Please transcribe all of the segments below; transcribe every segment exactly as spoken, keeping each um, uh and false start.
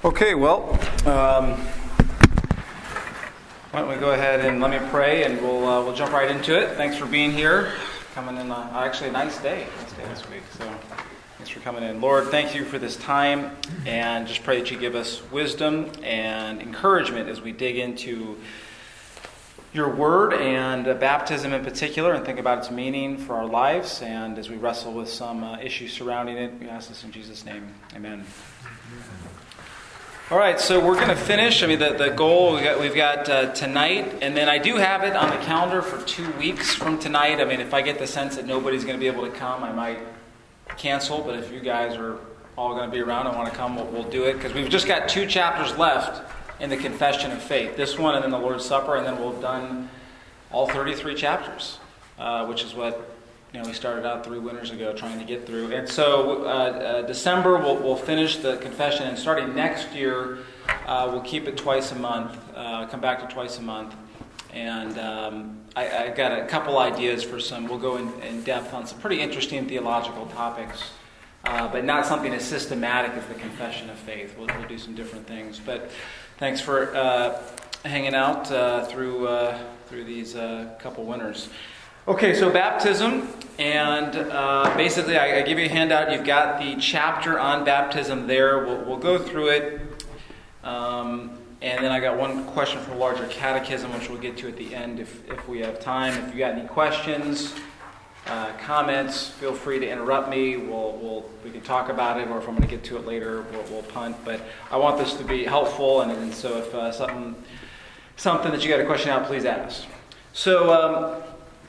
Okay, well, um, why don't we go ahead and let me pray, and we'll uh, we'll jump right into it. Thanks for being here, coming in. Uh, actually, a nice day, nice day this week. So, thanks for coming in, Lord. Thank you for this time, and just pray that you give us wisdom and encouragement as we dig into your word and uh, baptism in particular, and think about its meaning for our lives. And as we wrestle with some uh, issues surrounding it, we ask this in Jesus' name. Amen. All right, so we're going to finish. I mean, the, the goal, we've got, we've got uh, tonight, and then I do have it on the calendar for two weeks from tonight. I mean, if I get the sense that nobody's going to be able to come, I might cancel. But if you guys are all going to be around and want to come, we'll, we'll do it. Because we've just got two chapters left in the Confession of Faith. This one and then the Lord's Supper, and then we'll have done all thirty-three chapters, uh, which is what you know we started out three winters ago trying to get through. And so uh, uh, December, we'll, we'll finish the Confession, and starting next year, uh, we'll keep it twice a month, uh, come back to twice a month. And um, I, I've got a couple ideas for some, we'll go in, in depth on some pretty interesting theological topics, uh, but not something as systematic as the Confession of Faith. We'll, we'll do some different things. But thanks for uh, hanging out uh, through uh, through these uh, couple winters. Okay, so baptism, and uh, basically I, I give you a handout. You've got the chapter on baptism there. We'll, we'll go through it, um, and then I got one question for larger catechism, which we'll get to at the end if, if we have time. If you got any questions, uh, comments, feel free to interrupt me. We'll, we'll we can talk about it, or if I'm going to get to it later, we'll, we'll punt. But I want this to be helpful, and, and so if uh, something something that you got a question out, please ask. So. Um,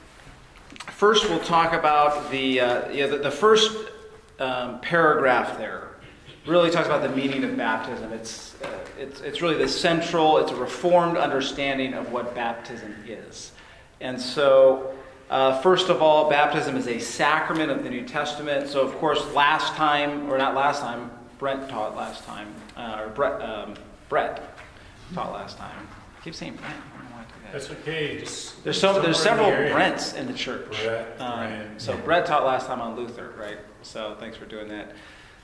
First, we'll talk about the uh, yeah, the, the first um, paragraph there. Really talks about the meaning of baptism. It's uh, it's it's really the central. It's a reformed understanding of what baptism is. And so, uh, first of all, baptism is a sacrament of the New Testament. So, of course, last time or not last time, Brent taught last time, uh, or Brett um, Brett taught last time. I keep saying Brent. That's okay. Just there's so there's several the Brents in the church. Brett, um, Brett, so yeah. Brett taught last time on Luther, right? So thanks for doing that.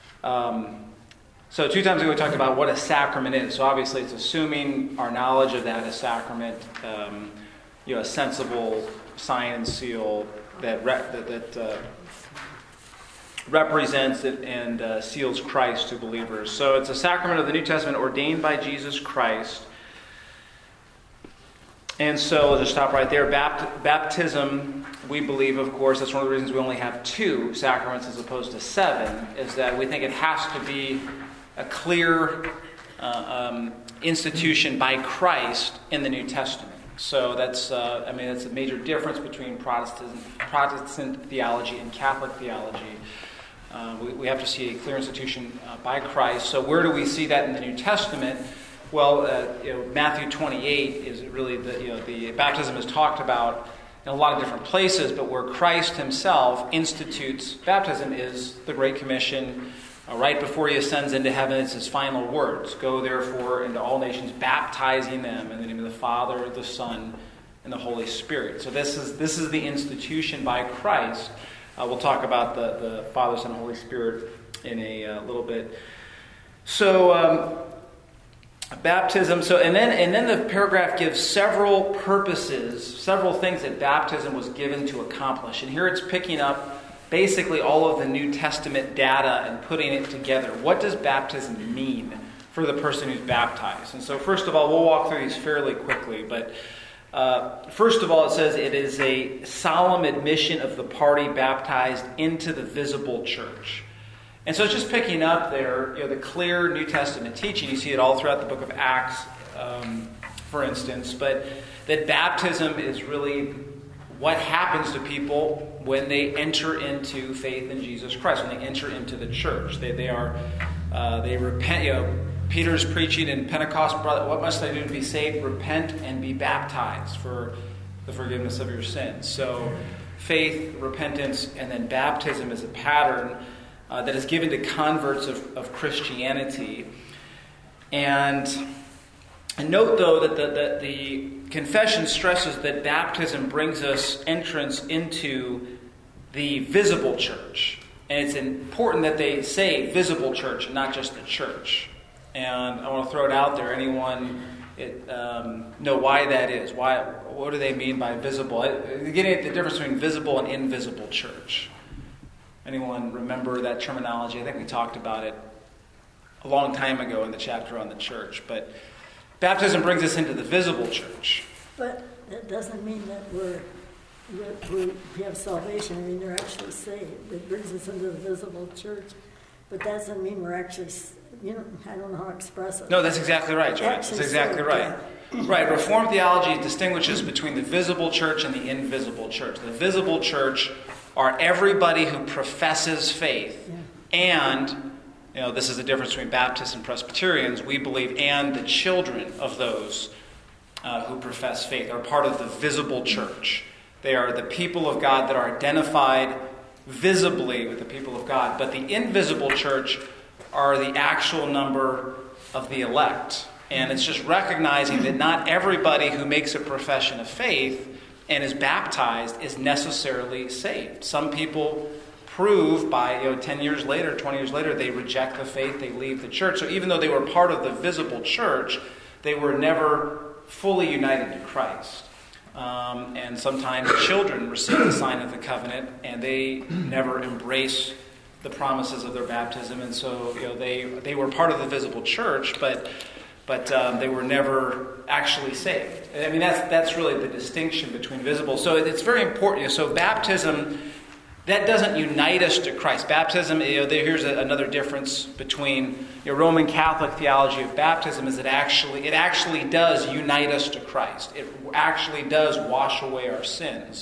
Um, so two times ago we talked about what a sacrament is. So obviously it's assuming our knowledge of that as sacrament, um, you know, a sensible sign and seal that re- that, that uh, represents it and uh, seals Christ to believers. So it's a sacrament of the New Testament ordained by Jesus Christ. And so we'll just stop right there. Bapt- baptism, we believe, of course, that's one of the reasons we only have two sacraments as opposed to seven, is that we think it has to be a clear uh, um, institution by Christ in the New Testament. So that's, uh, I mean, that's a major difference between Protestant, Protestant theology and Catholic theology. Uh, we, we have to see a clear institution uh, by Christ. So where do we see that in the New Testament? Well, uh, you know, Matthew twenty-eight is really the you know the baptism is talked about in a lot of different places, but where Christ Himself institutes baptism is the Great Commission. Uh, right before He ascends into heaven, it's His final words: "Go therefore into all nations, baptizing them in the name of the Father, the Son, and the Holy Spirit." So this is this is the institution by Christ. Uh, we'll talk about the the Father, Son, and Holy Spirit in a uh, little bit. So. Um, Baptism, so and then and then the paragraph gives several purposes, several things that baptism was given to accomplish. And here it's picking up basically all of the New Testament data and putting it together. What does baptism mean for the person who's baptized? And so first of all, we'll walk through these fairly quickly, but uh, first of all, it says it is a solemn admission of the party baptized into the visible church. And so it's just picking up there, you know, the clear New Testament teaching. You see it all throughout the book of Acts, um, for instance. But that baptism is really what happens to people when they enter into faith in Jesus Christ, when they enter into the church. They they are uh, they repent. You know, Peter's preaching in Pentecost, brother, what must I do to be saved? Repent and be baptized for the forgiveness of your sins. So faith, repentance, and then baptism is a pattern Uh, that is given to converts of, of Christianity. And, and note, though, that the, that the confession stresses that baptism brings us entrance into the visible church. And it's important that they say visible church and not just the church. And I want to throw it out there. Anyone it, um, know why that is? Why? What do they mean by visible? Getting at the difference between visible and invisible church. Anyone remember that terminology? I think we talked about it a long time ago in the chapter on the church. But baptism brings us into the visible church. But that doesn't mean that we're, that we we have salvation. I mean, they're actually saved. It brings us into the visible church. But that doesn't mean we're actually, you know, I don't know how to express it. No, that's exactly right, Joy. That's exactly right. Right. Reformed theology distinguishes between the visible church and the invisible church. The visible church are everybody who professes faith. Yeah. And, you know, this is the difference between Baptists and Presbyterians, we believe, and the children of those uh, who profess faith are part of the visible church. They are the people of God that are identified visibly with the people of God. But the invisible church are the actual number of the elect. And it's just recognizing that not everybody who makes a profession of faith and is baptized is necessarily saved. Some people prove by, you know, ten years later, twenty years later, they reject the faith, they leave the church. So even though they were part of the visible church, they were never fully united to Christ. Um, and sometimes children receive the sign of the covenant, and they never embrace the promises of their baptism, and so you know they they were part of the visible church, but but um, they were never actually saved. I mean, that's that's really the distinction between visible. So it's very important. So baptism, that doesn't unite us to Christ. Baptism, you know, here's a, another difference between you know, Roman Catholic theology of baptism is it actually it actually does unite us to Christ. It actually does wash away our sins.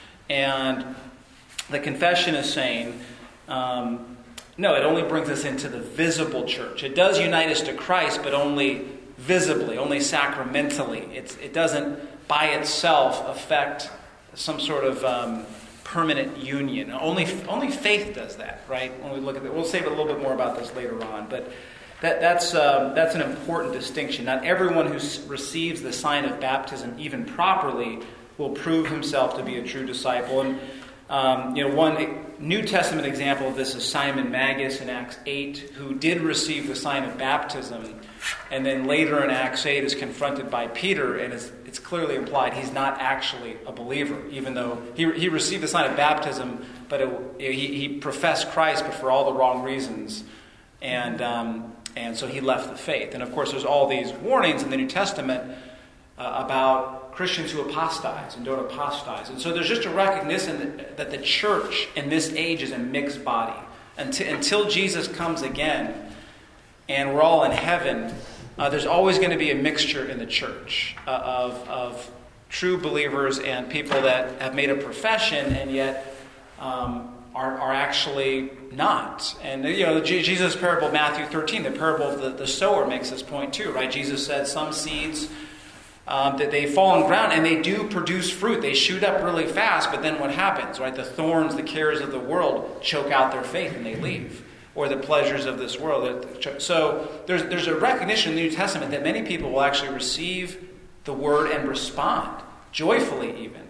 And the confession is saying, um, no, it only brings us into the visible church. It does unite us to Christ, but only visibly, only sacramentally. It's, it doesn't by itself affect some sort of um, permanent union. Only only faith does that, right? When we look at it, we'll say a little bit more about this later on, but that that's um, that's an important distinction. Not everyone who s- receives the sign of baptism, even properly, will prove himself to be a true disciple. And um, you know, one New Testament example of this is Simon Magus in Acts eight, who did receive the sign of baptism, and then later in Acts eight is confronted by Peter, and is, it's clearly implied he's not actually a believer, even though he he received the sign of baptism, but it, he, he professed Christ, but for all the wrong reasons, and um, and so he left the faith. And of course, there's all these warnings in the New Testament uh, about Christians who apostatize and don't apostatize. And so there's just a recognition that, that the church in this age is a mixed body. Until, until Jesus comes again and we're all in heaven, uh, there's always going to be a mixture in the church uh, of, of true believers and people that have made a profession and yet um, are, are actually not. And, you know, Jesus' parable of Matthew thirteen, the parable of the, the sower makes this point too, right? Jesus said some seeds Um, that they fall on ground and they do produce fruit. They shoot up really fast, but then what happens, right? The thorns, the cares of the world choke out their faith and they leave. Or the pleasures of this world. So there's there's a recognition in the New Testament that many people will actually receive the word and respond, joyfully even,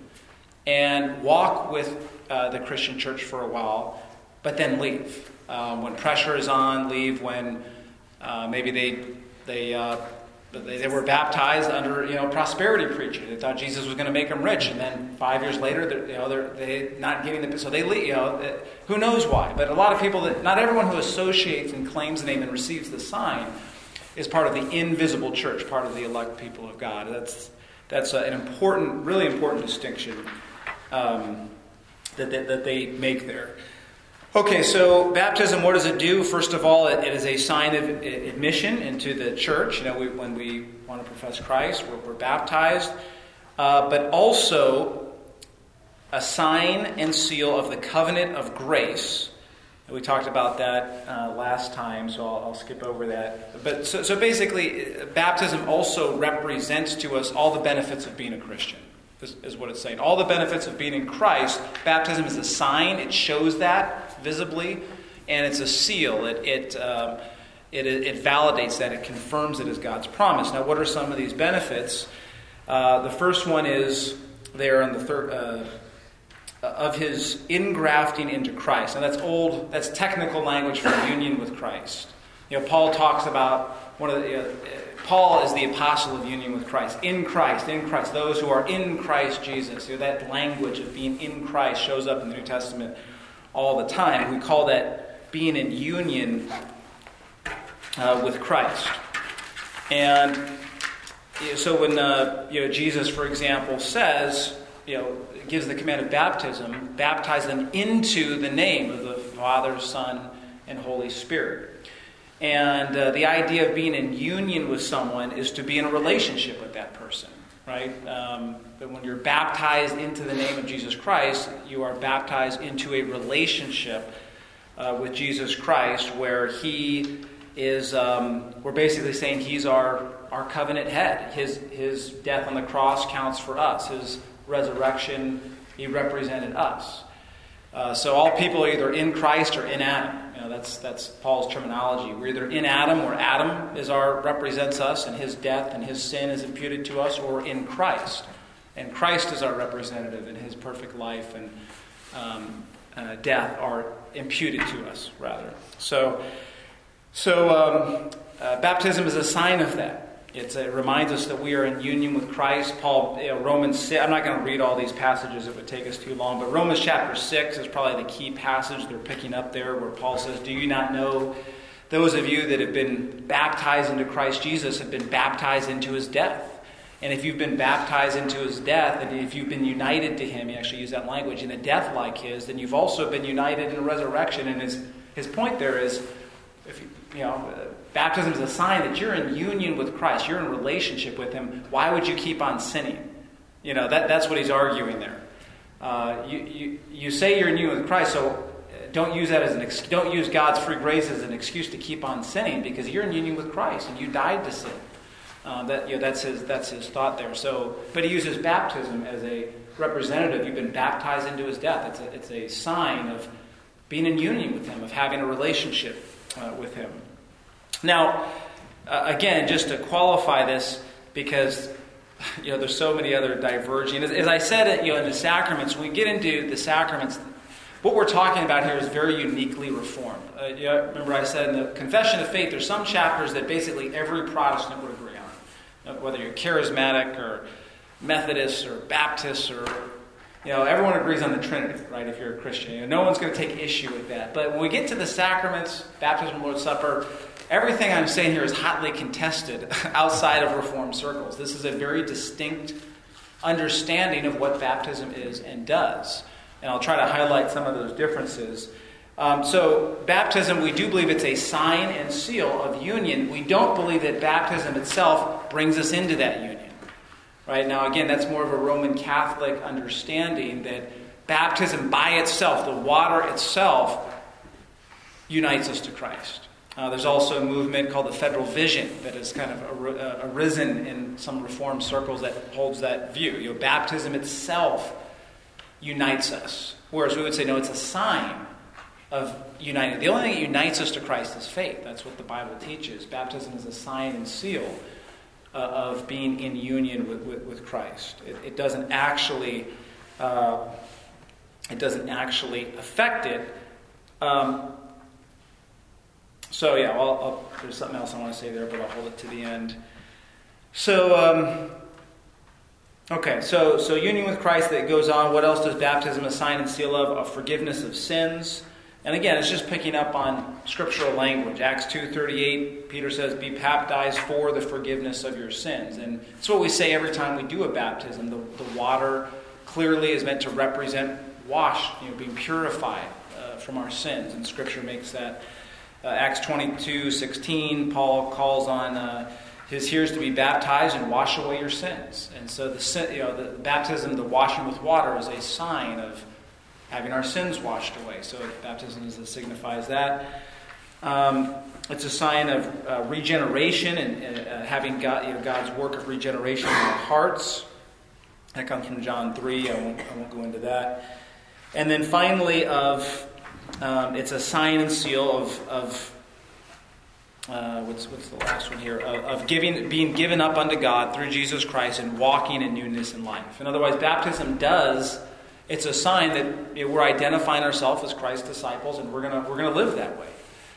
and walk with uh, the Christian church for a while, but then leave. Um, when pressure is on, leave when uh, maybe they... they uh, But they, they were baptized under, you know, prosperity preaching. They thought Jesus was going to make them rich, and then five years later, they're, you know, they're they not getting the so they leave. You know, they, who knows why? But a lot of people that not everyone who associates and claims the name and receives the sign is part of the invisible church, part of the elect people of God. That's that's an important, really important distinction um, that, that that they make there. Okay, so baptism, what does it do? First of all, it, it is a sign of admission into the church. You know, we, when we want to profess Christ, we're, we're baptized. Uh, but also a sign and seal of the covenant of grace. And we talked about that uh, last time, so I'll, I'll skip over that. But so, so basically, baptism also represents to us all the benefits of being a Christian. Is, is what it's saying. All the benefits of being in Christ. Baptism is a sign. It shows that visibly, and it's a seal. It it, um, it it validates that. It confirms it as God's promise. Now, what are some of these benefits? Uh, the first one is there on the third uh, of his ingrafting into Christ. Now, that's old. That's technical language for union with Christ. You know, Paul talks about one of the. You know, Paul is the apostle of union with Christ. In Christ, in Christ. Those who are in Christ Jesus. You know, that language of being in Christ shows up in the New Testament all the time. We call that being in union uh, with Christ. And you know, so when uh, you know Jesus, for example, says, you know, gives the command of baptism, baptize them into the name of the Father, Son, and Holy Spirit. And uh, the idea of being in union with someone is to be in a relationship with that person, right? Um, but when you're baptized into the name of Jesus Christ, you are baptized into a relationship uh, with Jesus Christ, where He is. Um, we're basically saying He's our our covenant head. His His death on the cross counts for us. His resurrection, He represented us. Uh, so all people are either in Christ or in Adam. You know, that's that's Paul's terminology. We're either in Adam, where Adam is our represents us, and his death and his sin is imputed to us, or in Christ, and Christ is our representative, and His perfect life and um, uh, death are imputed to us, rather. So, so um, uh, baptism is a sign of that. It's, it reminds us that we are in union with Christ. Paul, you know, Romans, I'm not going to read all these passages, it would take us too long, but Romans chapter six is probably the key passage they're picking up there, where Paul says, do you not know, those of you that have been baptized into Christ Jesus have been baptized into His death? And if you've been baptized into His death, and if you've been united to Him, he actually used that language, in a death like His, then you've also been united in a resurrection. And his, his point there is, if you, you know, uh, baptism is a sign that you're in union with Christ. You're in relationship with Him. Why would you keep on sinning? You know, that, that's what he's arguing there. Uh, you, you you say you're in union with Christ, so don't use that as an ex- don't use God's free grace as an excuse to keep on sinning, because you're in union with Christ and you died to sin. Uh, that you know, that's his that's his thought there. So, but he uses baptism as a representative. You've been baptized into His death. It's a, it's a sign of being in union with Him, of having a relationship uh, with Him. Now, uh, again, just to qualify this, because you know there's so many other diverging. As, as I said, you know, in the sacraments, when we get into the sacraments, what we're talking about here is very uniquely Reformed. Uh, you know, remember, I said in the Confession of Faith, there's some chapters that basically every Protestant would agree on, uh, whether you're charismatic or Methodist or Baptist or. You know, everyone agrees on the Trinity, right, if you're a Christian. You know, no one's going to take issue with that. But when we get to the sacraments, baptism, Lord's Supper, everything I'm saying here is hotly contested outside of Reformed circles. This is a very distinct understanding of what baptism is and does. And I'll try to highlight some of those differences. Um, so, baptism, we do believe it's a sign and seal of union. We don't believe that baptism itself brings us into that union. Right now, again, that's more of a Roman Catholic understanding that baptism by itself, the water itself, unites us to Christ. Uh, there's also a movement called the Federal Vision that has kind of ar- uh, arisen in some Reformed circles that holds that view. You know, baptism itself unites us, whereas we would say, no, it's a sign of uniting. The only thing that unites us to Christ is faith. That's what the Bible teaches. Baptism is a sign and seal Uh, of being in union with, with, with Christ. It, it doesn't actually uh, it doesn't actually affect it. Um, so yeah, I'll, I'll, there's something else I want to say there, but I'll hold it to the end. So um, okay, so so union with Christ, that goes on. What else does baptism a sign and seal of? Of forgiveness of sins. And again, it's just picking up on scriptural language. Acts two thirty-eight, Peter says, be baptized for the forgiveness of your sins. And it's what we say every time we do a baptism. The, the water clearly is meant to represent wash, you know, being purified uh, from our sins. And Scripture makes that. Uh, Acts twenty-two sixteen, Paul calls on uh, his hearers to be baptized and wash away your sins. And so the, you know, the baptism, the washing with water, is a sign of having our sins washed away. So baptism is, signifies that. Um, it's a sign of uh, regeneration and uh, having God, you know, God's work of regeneration in our hearts. That comes from John three. I won't, I won't go into that. And then finally, of um, it's a sign and seal of, of uh, what's what's the last one here? Of, of giving, being given up unto God through Jesus Christ and walking in newness in life. In other words, baptism does. It's a sign that, you know, we're identifying ourselves as Christ's disciples, and we're gonna we're gonna live that way.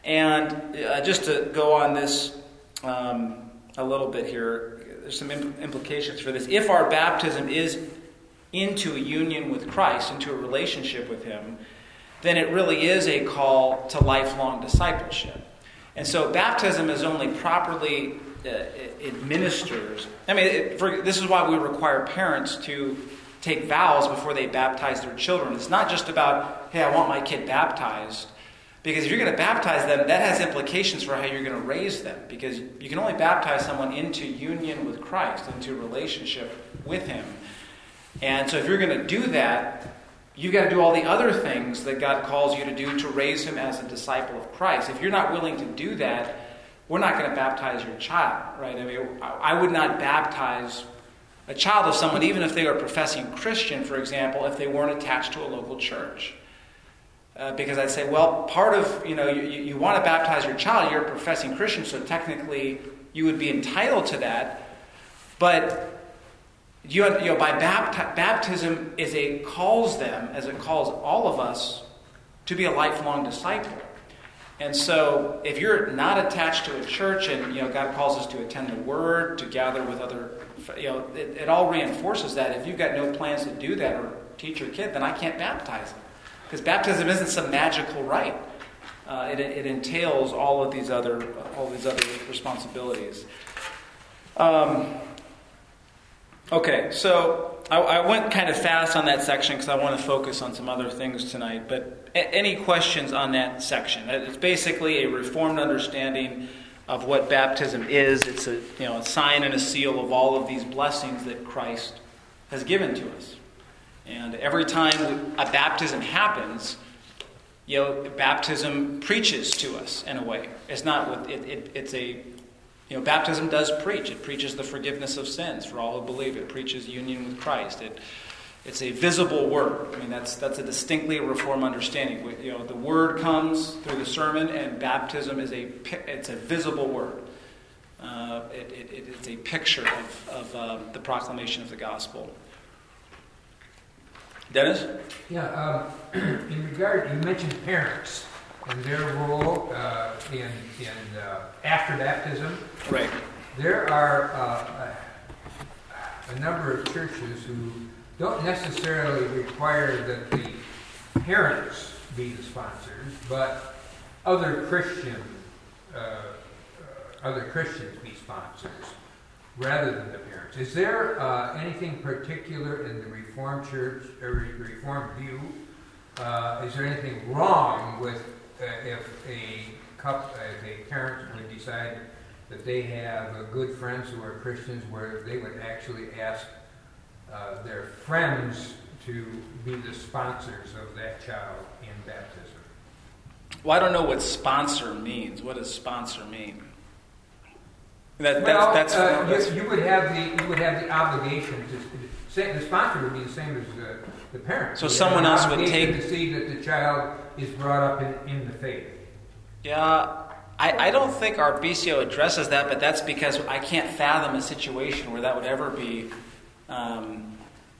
And uh, just to go on this um, a little bit here, there's some imp- implications for this. If our baptism is into a union with Christ, into a relationship with Him, then it really is a call to lifelong discipleship. And so baptism is only properly uh, administers. I mean, it, for, this is why we require parents to take vows before they baptize their children. It's not just about, hey, I want my kid baptized. Because if you're going to baptize them, that has implications for how you're going to raise them. Because you can only baptize someone into union with Christ, into a relationship with Him. And so if you're going to do that, you've got to do all the other things that God calls you to do to raise him as a disciple of Christ. If you're not willing to do that, we're not going to baptize your child, right? I mean, I would not baptize a child of someone, even if they were a professing Christian, for example, if they weren't attached to a local church. Uh, because I'd say, well, part of, you know, you, you want to baptize your child, you're a professing Christian, so technically you would be entitled to that. But you, you know, by bapt- baptism is a calls them, as it calls all of us, to be a lifelong disciple. And so if you're not attached to a church and, you know, God calls us to attend the Word, to gather with other, you know, it, it all reinforces that. If you've got no plans to do that or teach your kid, then I can't baptize them. Because baptism isn't some magical rite. Uh, it, it entails all of these other all these other responsibilities. Um, okay, so I, I went kind of fast on that section because I want to focus on some other things tonight. But a, any questions on that section? It's basically a reformed understanding of what baptism is. It's a you know a sign and a seal of all of these blessings that Christ has given to us. And every time a baptism happens, you know, baptism preaches to us in a way. It's not, it, it, it's a, you know, baptism does preach. It preaches the forgiveness of sins for all who believe. It preaches union with Christ. It, it's a visible word. I mean, that's that's a distinctly Reformed understanding. You know, the word comes through the sermon, and baptism is a, it's a visible word. Uh, it, it, it's a picture of, of uh, the proclamation of the gospel. Dennis? Yeah, um, in regard, you mentioned parents and their role uh, in, in uh, after baptism. Right. There are uh, a, a number of churches who don't necessarily require that the parents be the sponsors, but other Christian, uh, uh, other Christians be sponsors rather than the parents. Is there uh, anything particular in the Reformed Church or Reformed view? Uh, is there anything wrong with uh, if a couple, if a parent would decide that they have uh, good friends who are Christians, where they would actually ask uh, their friends to be the sponsors of that child in baptism? Well, I don't know what sponsor means. What does sponsor mean? That, well, that's, that's, uh, that's, you, you would have the you would have the obligation to say the sponsor would be the same as the, the parent. So someone else would take to see that the child is brought up in, in the faith. Yeah, I, I don't think our B C O addresses that, but that's because I can't fathom a situation where that would ever be. Um,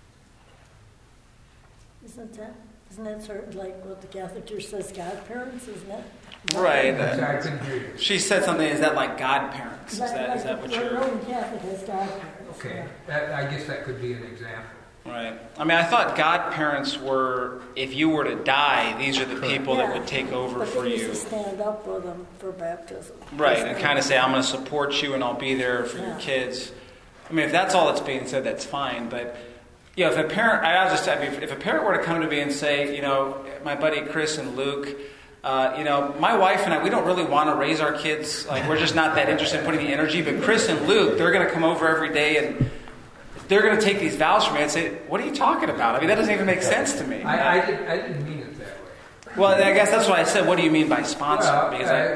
Isn't that isn't that sort of like what the Catholic Church says? Godparents, isn't that? Right. I'm sorry, I couldn't hear you. She said something. Is that like godparents? Is Like, that like is that what the you're? Roman Catholic has godparents. Okay, yeah. that, I guess that could be an example. Right. I mean, I thought godparents were, if you were to die, these are the people Yeah, that would take over but for they you. used to stand up with them for baptism. Right, and kind of say, I'm going to support you and I'll be there for Yeah. your kids. I mean, if that's all that's being said, that's fine. But, you know, if a parent, I was just, I mean, if a parent were to come to me and say, you know, my buddy Chris and Luke, uh, you know, my wife and I, we don't really want to raise our kids. Like, we're just not that interested in putting the energy. But Chris and Luke, they're going to come over every day and they're going to take these vows from me and say, what are you talking about? I mean, that doesn't even make sense to me. I, I, did, I didn't mean it that way. Well, I guess that's what I said. What do you mean by sponsor? Well, because I, I,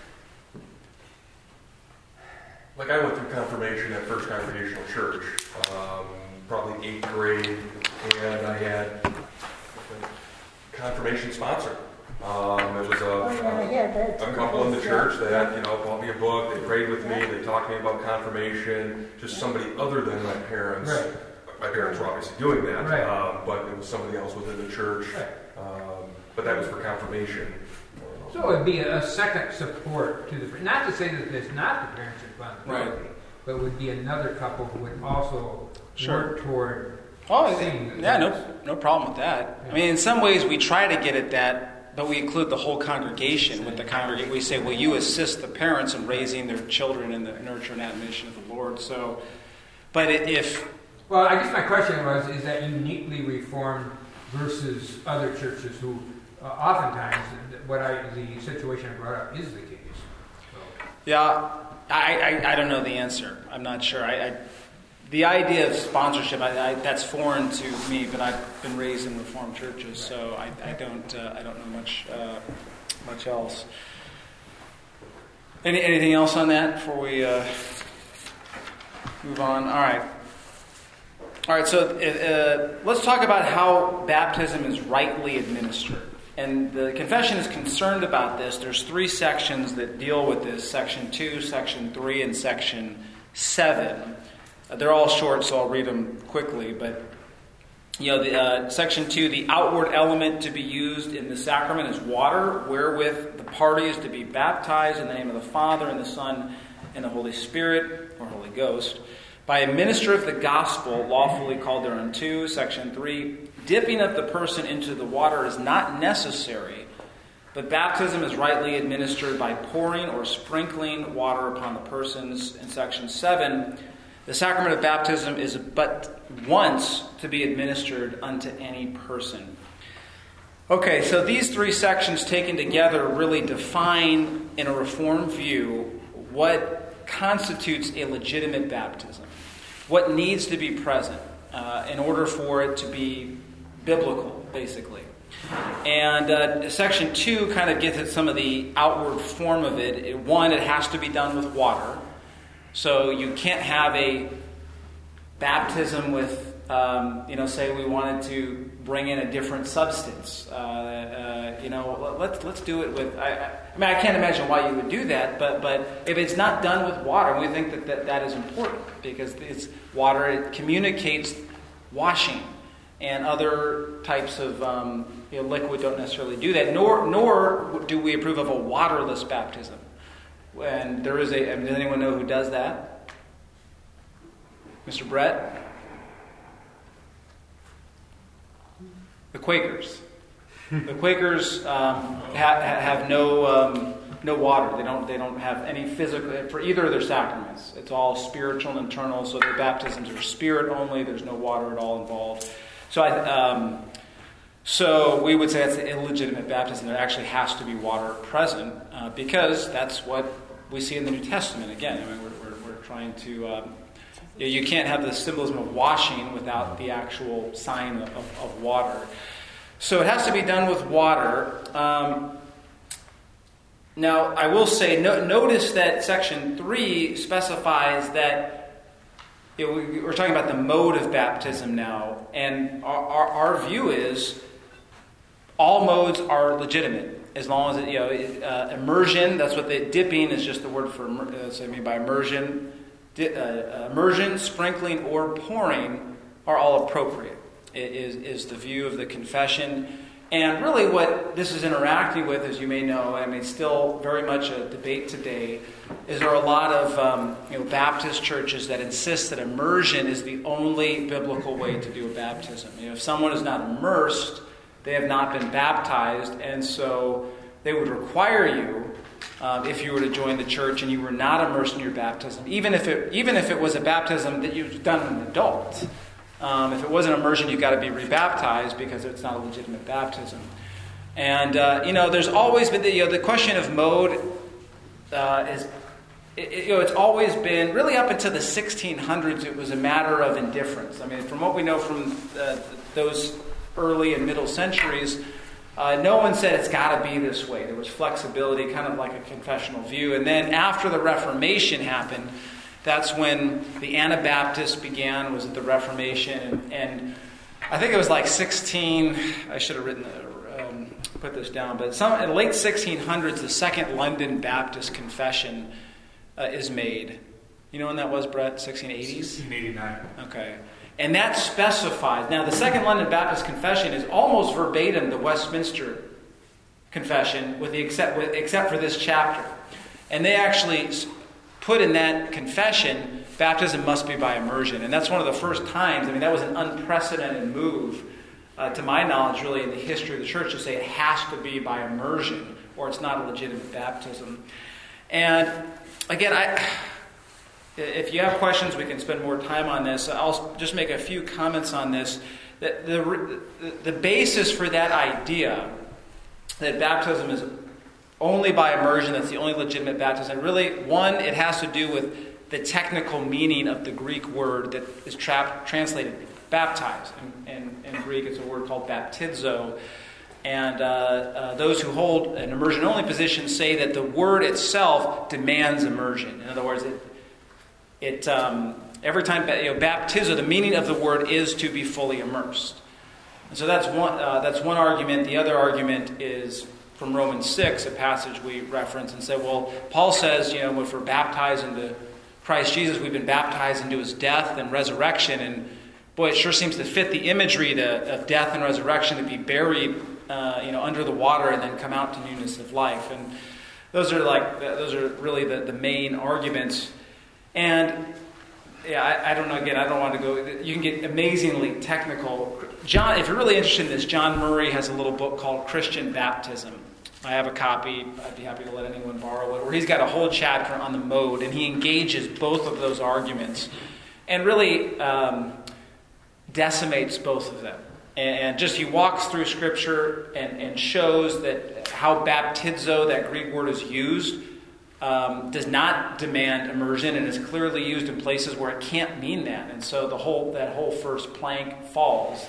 Like I went through confirmation at First Congregational Church, um, probably eighth grade, and I had a confirmation sponsor. Um, it was a, Oh, yeah, yeah, that a, a couple in the church that, you know, bought me a book, they prayed with me, they talked to me about confirmation, just somebody other than my parents. Right. My parents were obviously doing that, Right. um, but it was somebody else within the church. Right. Um, but that was for confirmation. So it would be a, a second support to the, not to say that it's not the parents' responsibility, Right. but it would be another couple who would also Sure. work toward Oh, seeing that yeah, no, that's- no problem with that. I mean, in some ways, we try to get at that, but we include the whole congregation with the congregation. We say, "Will you assist the parents in raising their children in the nurture and admonition of the Lord?" So, but if Well, I guess my question was, is that uniquely Reformed versus other churches who uh, oftentimes, what I, the situation I brought up is the case. So. yeah, I, I I don't know the answer. I'm not sure. I. I The idea of sponsorship, I, I, that's foreign to me, but I've been raised in Reformed churches, so I, I don't uh, I don't know much uh, much else. Any, anything else on that before we uh, move on? All right. All right, so uh, let's talk about how baptism is rightly administered. And the confession is concerned about this. There's three sections that deal with this, section two, section three, and section seven. Uh, they're all short, so I'll read them quickly. But, you know, the, uh, section two, the outward element to be used in the sacrament is water, wherewith the party is to be baptized in the name of the Father, and the Son, and the Holy Spirit, or Holy Ghost, by a minister of the gospel lawfully called thereunto. Section three, dipping of the person into the water is not necessary, but baptism is rightly administered by pouring or sprinkling water upon the persons. In section seven, the sacrament of baptism is but once to be administered unto any person. Okay, so these three sections taken together really define, in a Reformed view, what constitutes a legitimate baptism. What needs to be present uh, in order for it to be biblical, basically. And uh, section two kind of gets at some of the outward form of it. it. One, it has to be done with water. So you can't have a baptism with, um, you know, say we wanted to bring in a different substance. Uh, uh, you know, let's let's do it with. I, I mean, I can't imagine why you would do that, but but if it's not done with water, we think that that, that is important because it's water. It communicates washing, and other types of um, you know, liquid don't necessarily do that. Nor nor do we approve of a waterless baptism. And there is a. I mean, does anyone know who does that? Mister Brett? The Quakers. The Quakers um, ha- have no um, no water. They don't. They don't have any physical for either of their sacraments. It's all spiritual and internal. So their baptisms are spirit only. There's no water at all involved. So I. Um, So we would say that's an illegitimate baptism. There actually has to be water present uh, because that's what we see in the New Testament. Again, I mean, we're, we're, we're trying to... Um, you can't have the symbolism of washing without the actual sign of, of, of water. So it has to be done with water. Um, now, I will say, no, notice that section three specifies that you know, we, we're talking about the mode of baptism now, and our, our, our view is all modes are legitimate as long as it, you know, uh, immersion. That's what the dipping is just the word for. That's what I mean by immersion. Di, uh, immersion, sprinkling, or pouring are all appropriate. It is is the view of the confession, and really what this is interacting with, as you may know, I mean, still very much a debate today. Is there are a lot of um, you know Baptist churches that insist that immersion is the only biblical way to do a baptism. You know, if someone is not immersed, they have not been baptized, and so they would require you, uh, if you were to join the church and you were not immersed in your baptism, even if it even if it was a baptism that you've done as an adult. Um, if it wasn't immersion, you've got to be rebaptized because it's not a legitimate baptism. And uh, you know, there's always been the, you know, the question of mode uh, is. It, you know, it's always been, really up until the sixteen hundreds, it was a matter of indifference. I mean, from what we know from uh, those early and middle centuries, uh, no one said it's got to be this way. There was flexibility, kind of like a confessional view. And then after the Reformation happened, that's when the Anabaptists began, was at the Reformation. And, and I think it was like sixteen, I should have written the, um, put this down, but some, in the late sixteen hundreds, the Second London Baptist Confession Uh, is made. You know when that was, Brett? sixteen eighties? sixteen eighty-nine. Okay. And that specifies... Now, the Second London Baptist Confession is almost verbatim the Westminster confession, with the except with, except for this chapter. And they actually put in that confession, baptism must be by immersion. And that's one of the first times, I mean, that was an unprecedented move, uh, to my knowledge, really, in the history of the church, to say it has to be by immersion, or it's not a legitimate baptism. And again, I, if you have questions, we can spend more time on this. I'll just make a few comments on this. The, the, the basis for that idea that baptism is only by immersion, that's the only legitimate baptism. Really, one, it has to do with the technical meaning of the Greek word that is tra- translated baptize. In, in, in Greek, it's a word called baptizo. And uh, uh, those who hold an immersion-only position say that the word itself demands immersion. In other words, it, it um, every time, you know, baptizo, the meaning of the word is to be fully immersed. And so that's one, uh, that's one argument. The other argument is from Romans six, a passage we reference, and say, well, Paul says, you know, if we're baptized into Christ Jesus, we've been baptized into his death and resurrection. And boy, it sure seems to fit the imagery to, of death and resurrection, to be buried, uh, you know, under the water and then come out to newness of life. And those are like those are really the, the main arguments. And yeah, I, I don't know. Again, I don't want to go. You can get amazingly technical. John, if you're really interested in this, John Murray has a little book called Christian Baptism. I have a copy. I'd be happy to let anyone borrow it. Where he's got a whole chapter on the mode, and he engages both of those arguments, and really um, decimates both of them. And, and just he walks through Scripture and, and shows that how baptizo, that Greek word, is used. Um, does not demand immersion and is clearly used in places where it can't mean that. And so the whole that whole first plank falls.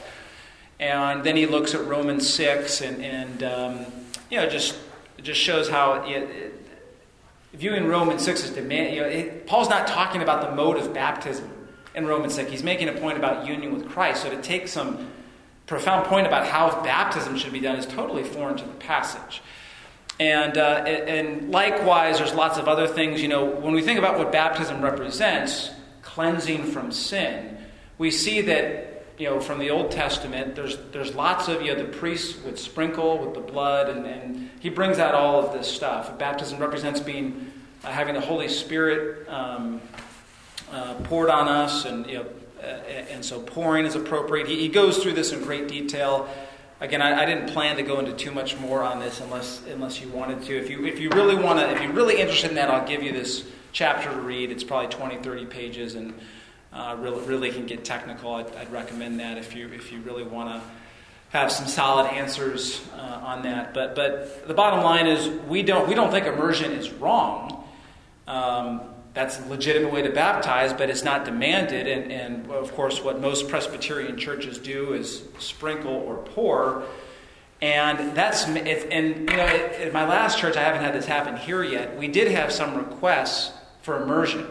And then he looks at Romans six and, and um, you know, just it just shows how it, it, viewing Romans six as demand. You know, it, Paul's not talking about the mode of baptism in Romans six. He's making a point about union with Christ. So to take some profound point about how baptism should be done is totally foreign to the passage. And, uh, and likewise, there's lots of other things. You know, when we think about what baptism represents, cleansing from sin, we see that, you know, from the Old Testament, there's there's lots of, you know, the priests would sprinkle with the blood, and, and he brings out all of this stuff. Baptism represents being, uh, having the Holy Spirit um, uh, poured on us, and, you know, uh, and so pouring is appropriate. He, he goes through this in great detail. Again, I, I didn't plan to go into too much more on this unless unless you wanted to. If you if you really want to, if you're really interested in that, I'll give you this chapter to read. It's probably twenty, thirty pages, and uh, really really can get technical. I'd, I'd recommend that if you if you really want to have some solid answers uh, on that. But but the bottom line is we don't we don't think immersion is wrong. Um, That's a legitimate way to baptize, but it's not demanded. And, and of course, what most Presbyterian churches do is sprinkle or pour. And that's, it, and you know, at, at my last church, I haven't had this happen here yet. We did have some requests for immersion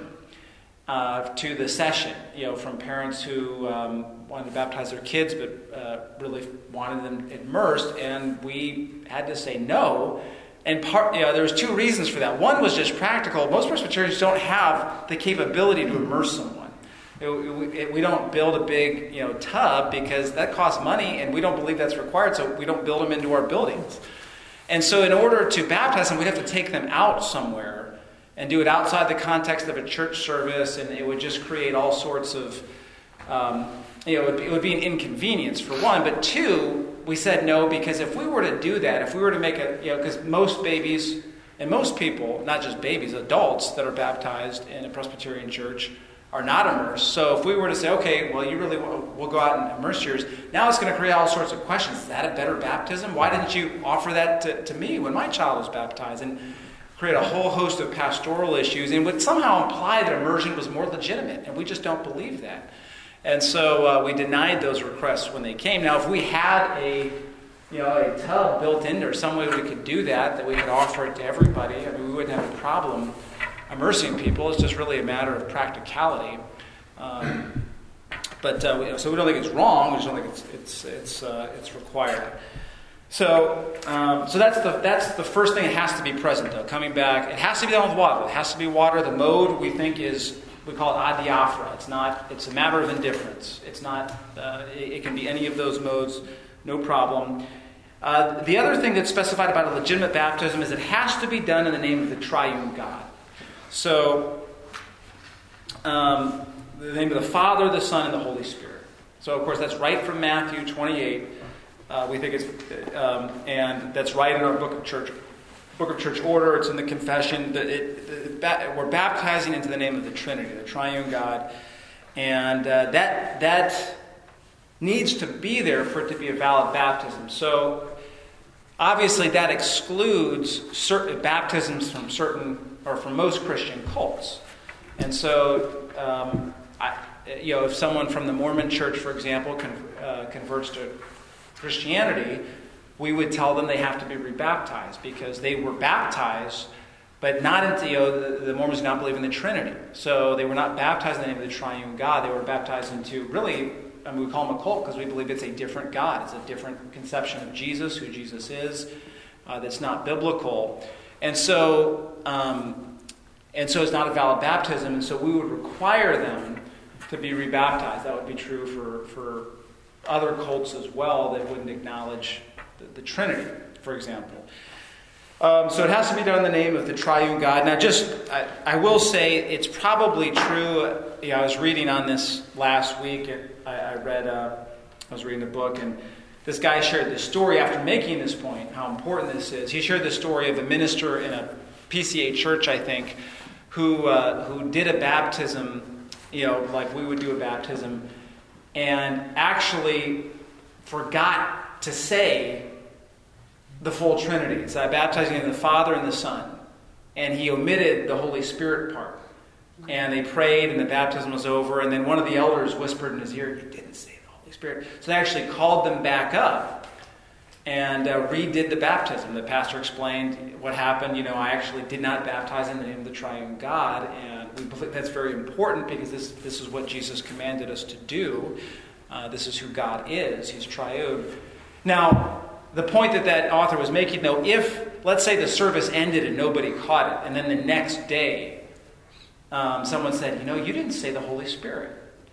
uh, to the session, you know, from parents who um, wanted to baptize their kids, but uh, really wanted them immersed. And we had to say no. And part, you know, there was two reasons for that. One was just practical. Most Presbyterians don't have the capability to immerse someone. It, it, we don't build a big, you know, tub because that costs money, and we don't believe that's required, so we don't build them into our buildings. And so in order to baptize them, we'd have to take them out somewhere and do it outside the context of a church service, and it would just create all sorts of, um, you know, it would, be, it would be an inconvenience for one. But two, we said no, because if we were to do that, if we were to make a, you know, because most babies and most people, not just babies, adults that are baptized in a Presbyterian church are not immersed. So if we were to say, okay, well, you really will we'll go out and immerse yours, now it's going to create all sorts of questions. Is that a better baptism? Why didn't you offer that to, to me when my child was baptized? And create a whole host of pastoral issues, and would somehow imply that immersion was more legitimate, and we just don't believe that. And so uh, we denied those requests when they came. Now, if we had a, you know, a tub built in there, some way we could do that, that we could offer it to everybody, I mean, we wouldn't have a problem immersing people. It's just really a matter of practicality. Um, but uh, we, so we don't think it's wrong. We just don't think it's it's it's uh, it's required. So um, so that's the that's the first thing that has to be present, though. Coming back, it has to be done with water. It has to be water. The mode we think is, we call it adiaphora. It's not. It's a matter of indifference. It's not. Uh, it, it can be any of those modes, no problem. Uh, the other thing that's specified about a legitimate baptism is it has to be done in the name of the triune God. So, um, the name of the Father, the Son, and the Holy Spirit. So, of course, that's right from Matthew twenty-eight. Uh, we think it's, um, and that's right in our book of church, book of church order. It's in the confession. That it, it, it, we're baptizing into the name of the Trinity, the triune God, and uh, that that needs to be there for it to be a valid baptism. So, obviously, that excludes certain baptisms from certain or from most Christian cults, and so. Um, I, you know, if someone from the Mormon Church, for example, con, uh, converts to Christianity, we would tell them they have to be rebaptized because they were baptized, but not into, you know, the, the Mormons do not believe in the Trinity. So they were not baptized in the name of the triune God. They were baptized into, really, I mean, we call them a cult because we believe it's a different God. It's a different conception of Jesus, who Jesus is, uh, that's not biblical. And so, um, and so it's not a valid baptism, and so we would require them to be rebaptized. That would be true for, for other cults as well that wouldn't acknowledge the, the Trinity, for example. Um, so it has to be done in the name of the triune God. Now, just, I, I will say it's probably true. You know, I was reading on this last week. I, I read, uh, I was reading a book, and this guy shared this story after making this point, how important this is. He shared the story of a minister in a P C A church, I think, who uh, who did a baptism, you know, like we would do a baptism, and actually forgot to say the full Trinity. So I baptized in the Father and the Son, and he omitted the Holy Spirit part. And they prayed, and the baptism was over, and then one of the elders whispered in his ear, "You didn't say the Holy Spirit." So they actually called them back up and uh, redid the baptism. The pastor explained what happened. You know, I actually did not baptize in the name of the triune God, and we believe that's very important because this, this is what Jesus commanded us to do. Uh, this is who God is. He's triune. Now, the point that that author was making, though, if, let's say, the service ended and nobody caught it, and then the next day um, someone said, you know, you didn't say the Holy Spirit.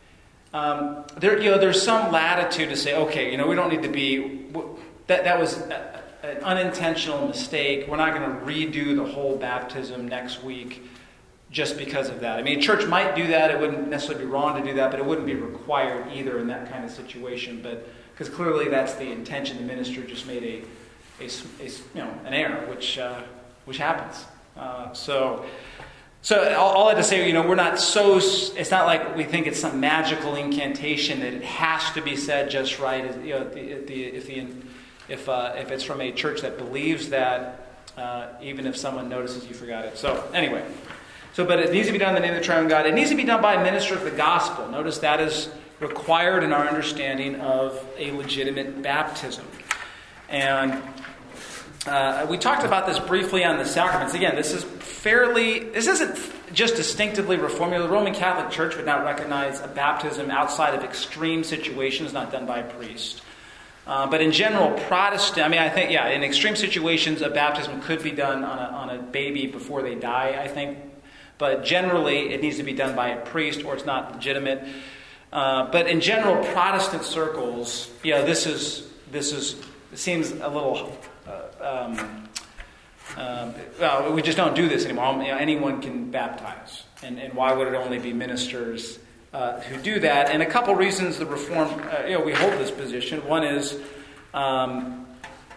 Um, there, you know, there's some latitude to say, okay, you know, we don't need to be... That that was a, an unintentional mistake. We're not going to redo the whole baptism next week just because of that. I mean, a church might do that. It wouldn't necessarily be wrong to do that, but it wouldn't be required either in that kind of situation. But because clearly that's the intention. The minister just made a, a, a you know, an error, which uh, which happens. Uh, so. So all, all I had to say, you know, we're not so, it's not like we think it's some magical incantation that it has to be said just right. You know, if the, if the, if uh, if it's from a church that believes that, uh, even if someone notices you forgot it. So anyway, so but it needs to be done in the name of the triune God. It needs to be done by a minister of the gospel. Notice that is required in our understanding of a legitimate baptism. And Uh, we talked about this briefly on the sacraments. Again, this is fairly, this isn't just distinctively Reformed. The Roman Catholic Church would not recognize a baptism outside of extreme situations not done by a priest. Uh, but in general, Protestant, I mean, I think, yeah, in extreme situations, a baptism could be done on a, on a baby before they die, I think. But generally, it needs to be done by a priest or it's not legitimate. Uh, but in general, Protestant circles, you know, this is, this is, it seems a little... Uh, um, uh, well, we just don't do this anymore. You know, anyone can baptize. And, and why would it only be ministers uh, who do that? And a couple reasons the Reform, uh, you know, we hold this position. One is, um,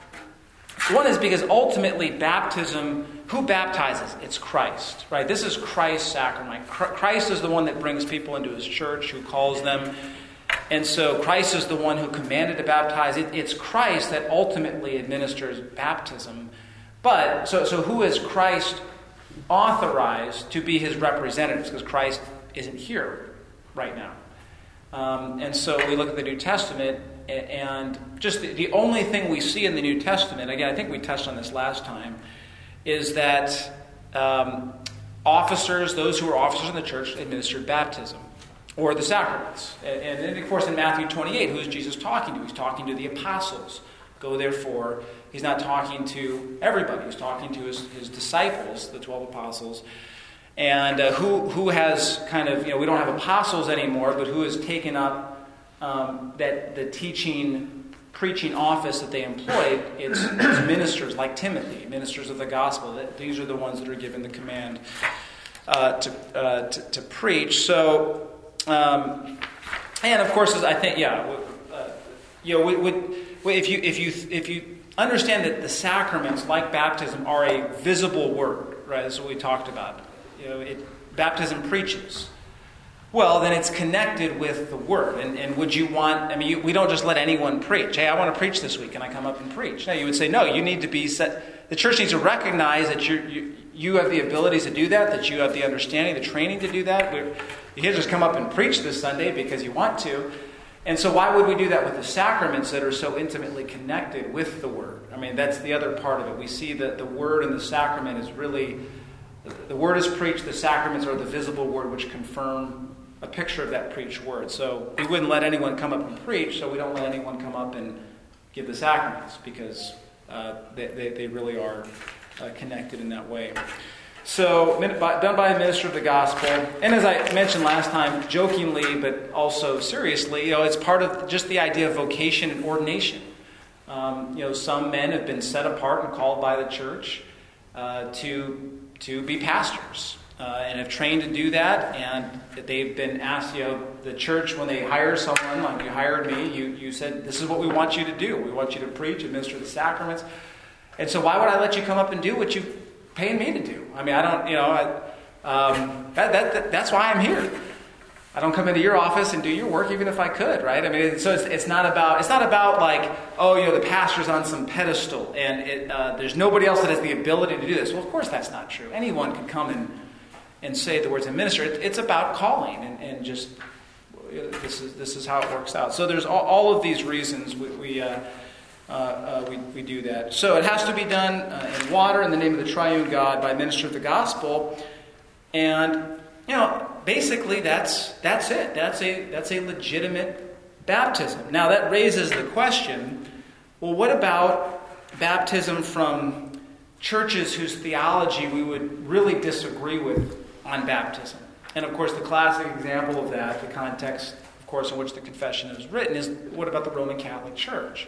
one is because ultimately baptism, who baptizes? It's Christ, right? This is Christ's sacrament. Christ is the one that brings people into his church, who calls them. And so Christ is the one who commanded to baptize. It, it's Christ that ultimately administers baptism. But, so, so who is Christ authorized to be his representatives? Because Christ isn't here right now. Um, and so we look at the New Testament, and just the, the only thing we see in the New Testament, again, I think we touched on this last time, is that um, officers, those who are officers in the church, administered baptism. Or the sacraments. And then, of course, in Matthew twenty-eight, who is Jesus talking to? He's talking to the apostles. Go therefore. He's not talking to everybody. He's talking to his, his disciples, the twelve apostles. And uh, who who has kind of, you know, we don't have apostles anymore, but who has taken up um, that the teaching preaching office that they employed, it's, it's ministers like Timothy, ministers of the gospel. That these are the ones that are given the command uh, to, uh, to to preach. So, um, and of course, I think, yeah, uh, you know, we would if you if you if you understand that the sacraments, like baptism, are a visible word, right? That's what we talked about. You know, it, baptism preaches. Well, then it's connected with the Word. And, and would you want, I mean, you, we don't just let anyone preach. Hey, I want to preach this week. Can I come up and preach? No, you would say, no, you need to be set. The church needs to recognize that you you you have the abilities to do that, that you have the understanding, the training to do that. We're, you can't just come up and preach this Sunday because you want to. And so why would we do that with the sacraments that are so intimately connected with the Word? I mean, that's the other part of it. We see that the Word and the sacrament is really, the Word is preached, the sacraments are the visible Word which confirm a picture of that preached word. So we wouldn't let anyone come up and preach, so we don't let anyone come up and give the sacraments, because uh, they, they, they really are uh, connected in that way. So, done by a minister of the gospel, and as I mentioned last time, jokingly but also seriously, you know, it's part of just the idea of vocation and ordination. Um, you know, some men have been set apart and called by the church uh, to to be pastors. Uh, and have trained to do that, and they've been asked, you know, the church, when they hire someone, like you hired me, you, you said, this is what we want you to do. We want you to preach, administer the sacraments. And so why would I let you come up and do what you're paying me to do? I mean, I don't, you know, I, um, that, that, that, that's why I'm here. I don't come into your office and do your work, even if I could, right? I mean, so it's, it's not about, it's not about like, oh, you know, the pastor's on some pedestal, and it, uh, there's nobody else that has the ability to do this. Well, of course that's not true. Anyone can come and and say the words and minister. It, it's about calling, and, and just this is this is how it works out. So there's all, all of these reasons we we, uh, uh, uh, we we do that. So it has to be done uh, in water in the name of the triune God by minister of the gospel, and you know basically that's that's it. That's a that's a legitimate baptism. Now that raises the question: well, what about baptism from churches whose theology we would really disagree with on baptism? And of course, the classic example of that, the context, of course, in which the confession is written, is what about the Roman Catholic Church?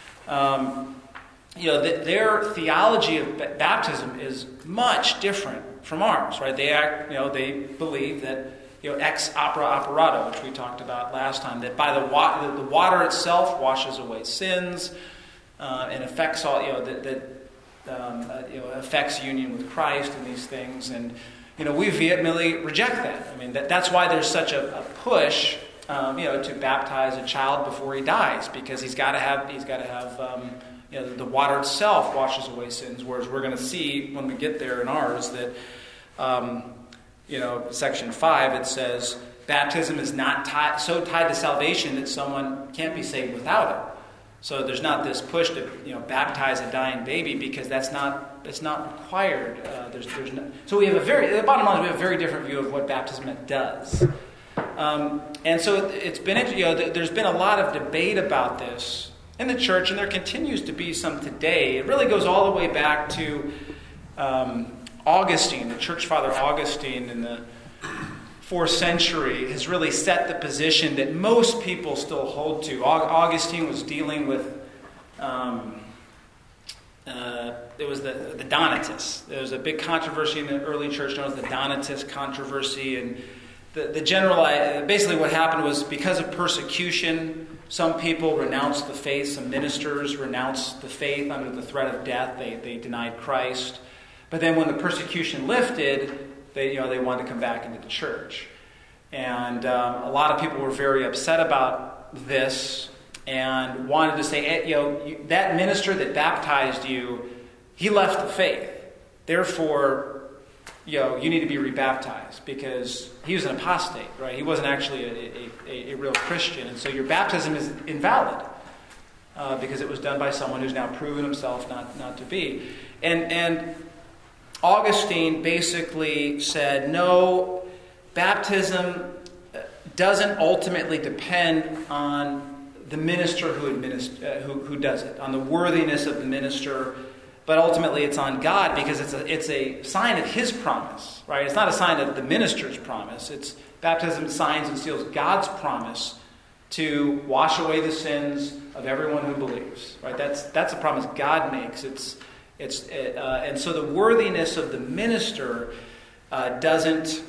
Um, you know, th- their theology of b- baptism is much different from ours, right? They act, you know, they believe that, you know, ex opera operato, which we talked about last time, that by the water, the water itself washes away sins uh, and affects all, you know, that. that Um, uh, you know, affects union with Christ and these things, and you know we vehemently reject that. I mean, that, that's why there's such a, a push, um, you know, to baptize a child before he dies, because he's got to have he's got to have um, you know the water itself washes away sins. Whereas we're going to see when we get there in ours that um, you know section five, it says baptism is not tied, so tied to salvation that someone can't be saved without it. So there's not this push to you know baptize a dying baby, because that's not that's not required. Uh, there's there's no, so we have a very the bottom line is we have a very different view of what baptism does, um, and so it, it's been you know there's been a lot of debate about this in the church, and there continues to be some today. It really goes all the way back to um, Augustine, the church father Augustine, in the fourth century, has really set the position that most people still hold to. Augustine was dealing with, um, uh, it was the, the Donatists. There was a big controversy in the early church known as the Donatist controversy. And the, the general, basically what happened was because of persecution, some people renounced the faith, some ministers renounced the faith under the threat of death. They, they denied Christ. But then when the persecution lifted, They, you know, they wanted to come back into the church. And um, a lot of people were very upset about this and wanted to say, you know, you, that minister that baptized you, he left the faith. Therefore, you know, you need to be rebaptized, because he was an apostate, right? He wasn't actually a, a, a, a real Christian. And so your baptism is invalid uh, because it was done by someone who's now proven himself not, not to be. And and Augustine basically said, no, baptism doesn't ultimately depend on the minister who, administ- uh, who, who does it, on the worthiness of the minister, but ultimately it's on God, because it's a, it's a sign of his promise, right? It's not a sign of the minister's promise. It's baptism signs and seals God's promise to wash away the sins of everyone who believes. Right? That's that's a promise God makes. It's it's uh, and so the worthiness of the minister uh, doesn't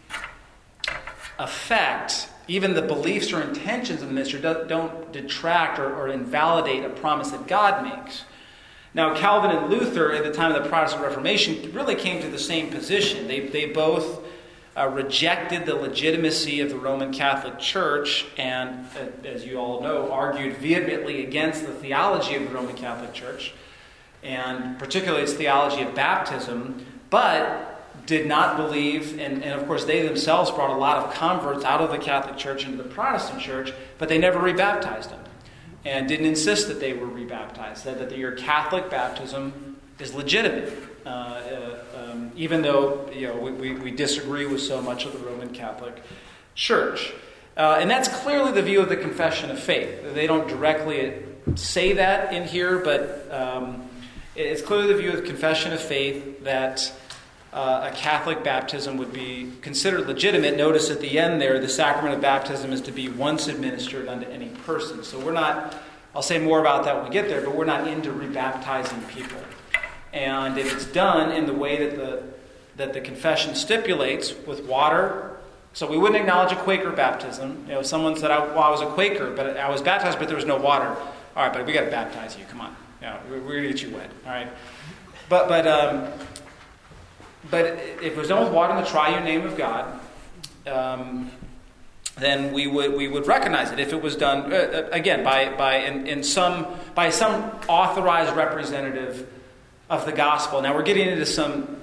affect even the beliefs or intentions of the minister. Don't, don't detract or, or invalidate a promise that God makes. Now, Calvin and Luther, at the time of the Protestant Reformation, really came to the same position. They they both uh, rejected the legitimacy of the Roman Catholic Church and, uh, as you all know, argued vehemently against the theology of the Roman Catholic Church, and particularly its theology of baptism, but did not believe, and, and of course they themselves brought a lot of converts out of the Catholic Church into the Protestant Church, but they never rebaptized them. And didn't insist that they were rebaptized, said that your Catholic baptism is legitimate, uh, uh, um, even though you know we, we, we disagree with so much of the Roman Catholic Church. Uh, and that's clearly the view of the Confession of Faith. They don't directly say that in here, but um, it's clearly the view of the Confession of Faith that uh, a Catholic baptism would be considered legitimate. Notice at the end there, the sacrament of baptism is to be once administered unto any person. So we're not, I'll say more about that when we get there, but we're not into rebaptizing people. And if it's done in the way that the that the confession stipulates with water, so we wouldn't acknowledge a Quaker baptism. You know, someone said, I, well, I was a Quaker, but I was baptized, but there was no water. All right, but we got to baptize you. Come on. Yeah, we're, we're going to get you wet. All right. But, but, um, but if it was done with water in the triune name of God, um, then we would we would recognize it. If it was done uh, again by by in, in some by some authorized representative of the gospel. Now we're getting into some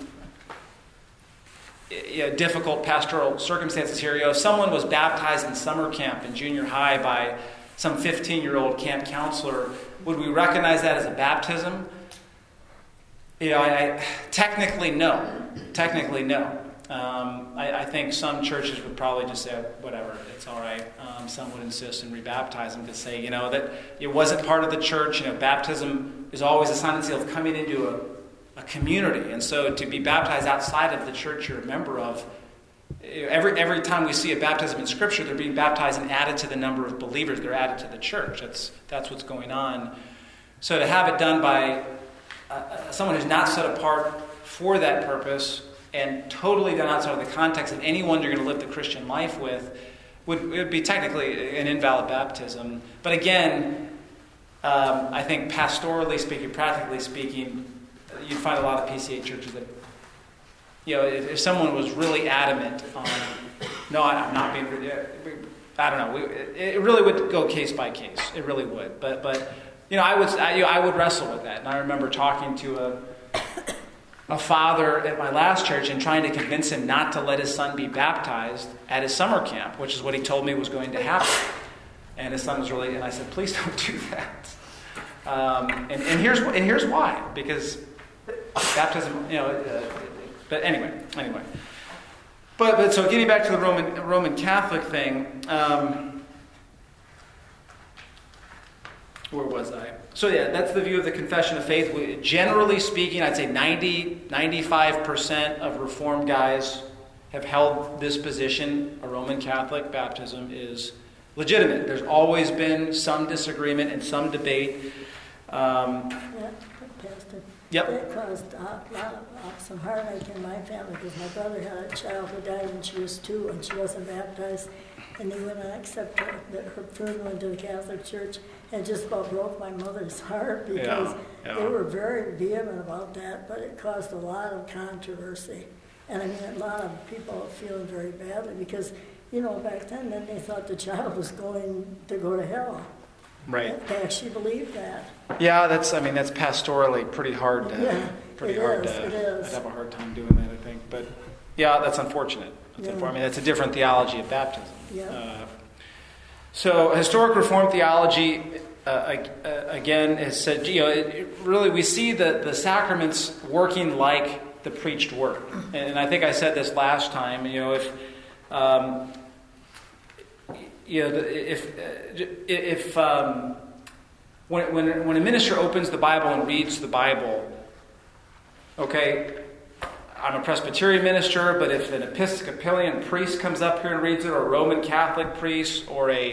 you know, difficult pastoral circumstances here. You know, if someone was baptized in summer camp in junior high by some fifteen-year-old camp counselor, would we recognize that as a baptism? You know, I, I, technically no. Technically no. Um, I, I think some churches would probably just say, whatever, it's all right. Um, some would insist and rebaptize them to say, you know, that it wasn't part of the church. You know, baptism is always a sign and seal of coming into a, a community. And so to be baptized outside of the church you're a member of, every every time we see a baptism in Scripture, they're being baptized and added to the number of believers. They're added to the church. That's, that's what's going on. So to have it done by uh, someone who's not set apart for that purpose and totally done outside of the context of anyone you're going to live the Christian life with, would, would be technically an invalid baptism. But again, um, I think pastorally speaking, practically speaking, you'd find a lot of P C A churches that, you know, if, if someone was really adamant on, no, I, I'm not being, I don't know, it, it really would go case by case. It really would. But, but you know, I would, I, you know, I would wrestle with that. And I remember talking to a a father at my last church and trying to convince him not to let his son be baptized at his summer camp, which is what he told me was going to happen. And his son was really, and I said, please don't do that. Um, and, and here's and here's why, because baptism, you know. Uh, but anyway, anyway. But but so getting back to the Roman Roman Catholic thing. Um, Where was I? So yeah, that's the view of the Confession of Faith. We, generally speaking, I'd say ninety, ninety-five percent of Reformed guys have held this position. A Roman Catholic baptism is legitimate. There's always been some disagreement and some debate. Um, yeah, Pastor. Yep. It caused a lot of, uh, some heartache in my family because my brother had a child who died when she was two and she wasn't baptized. And they went and accepted her, her funeral into the Catholic Church, and it just about broke my mother's heart because yeah, yeah. they were very vehement about that, but it caused a lot of controversy. And I mean, a lot of people feeling very badly because, you know, back then, then they thought the child was going to go to hell. Right. They actually believed that. Yeah, that's. I mean, that's pastorally pretty hard. To, yeah, pretty it hard is, to. It is. I'd have a hard time doing that, I think. But yeah, that's unfortunate. That's Yeah. unfortunate. I mean, that's a different theology of baptism. Yeah. Uh, so historic Reformed theology, uh, again, has said, you know, it, it really we see the the sacraments working like the preached word, and, and I think I said this last time. You know, if um, you know, if if um, when when when a minister opens the Bible and reads the Bible, okay, I'm a Presbyterian minister, but if an Episcopalian priest comes up here and reads it, or a Roman Catholic priest, or a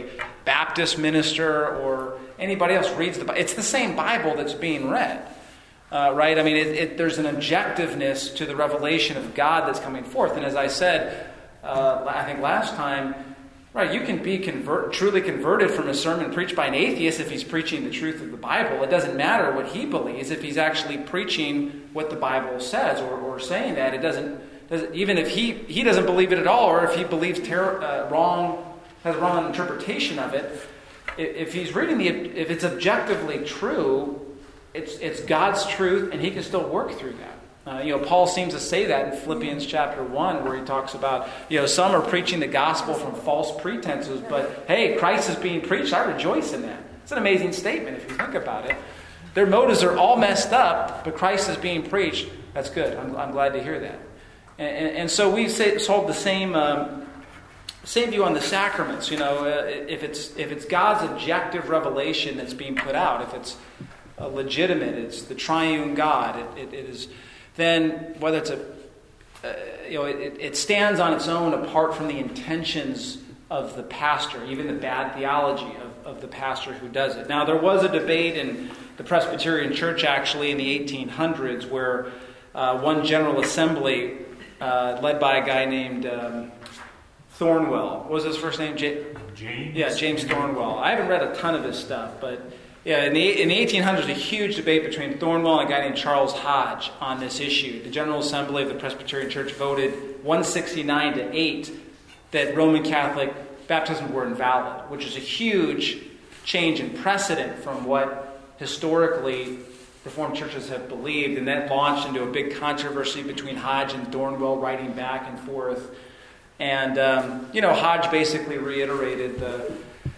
Baptist minister or anybody else reads the Bible, it's the same Bible that's being read. Uh, right? I mean, it, it, there's an objectiveness to the revelation of God that's coming forth. And as I said, uh, I think last time, right, you can be convert, truly converted from a sermon preached by an atheist if he's preaching the truth of the Bible. It doesn't matter what he believes if he's actually preaching what the Bible says or, or saying that. It doesn't, doesn't, even if he, he doesn't believe it at all, or if he believes ter- uh, wrong, has a wrong interpretation of it. If he's reading the, if it's objectively true, It's it's God's truth, and he can still work through that. Uh, you know, Paul seems to say that in Philippians chapter one, where he talks about, you know, some are preaching the gospel from false pretenses, but hey, Christ is being preached. I rejoice in that. It's an amazing statement if you think about it. Their motives are all messed up, but Christ is being preached. That's good. I'm, I'm glad to hear that. And, and, and so we say, hold the same um, same view on the sacraments. You know, uh, if it's if it's God's objective revelation that's being put out, if it's Uh, legitimate, it's the triune God, it, it, it is, then whether it's a, uh, you know, it, it stands on its own apart from the intentions of the pastor, even the bad theology of, of the pastor who does it. Now, there was a debate in the Presbyterian Church actually in the eighteen hundreds where uh, one General Assembly, uh, led by a guy named um, Thornwell, what was his first name? J- James? Yeah, James Thornwell. I haven't read a ton of his stuff, but yeah, in the, in the eighteen hundreds, a huge debate between Thornwell and a guy named Charles Hodge on this issue. The General Assembly of the Presbyterian Church voted one sixty-nine to eight that Roman Catholic baptisms were invalid, which is a huge change in precedent from what historically Reformed churches have believed, and that launched into a big controversy between Hodge and Thornwell, writing back and forth. And, um, you know, Hodge basically reiterated the...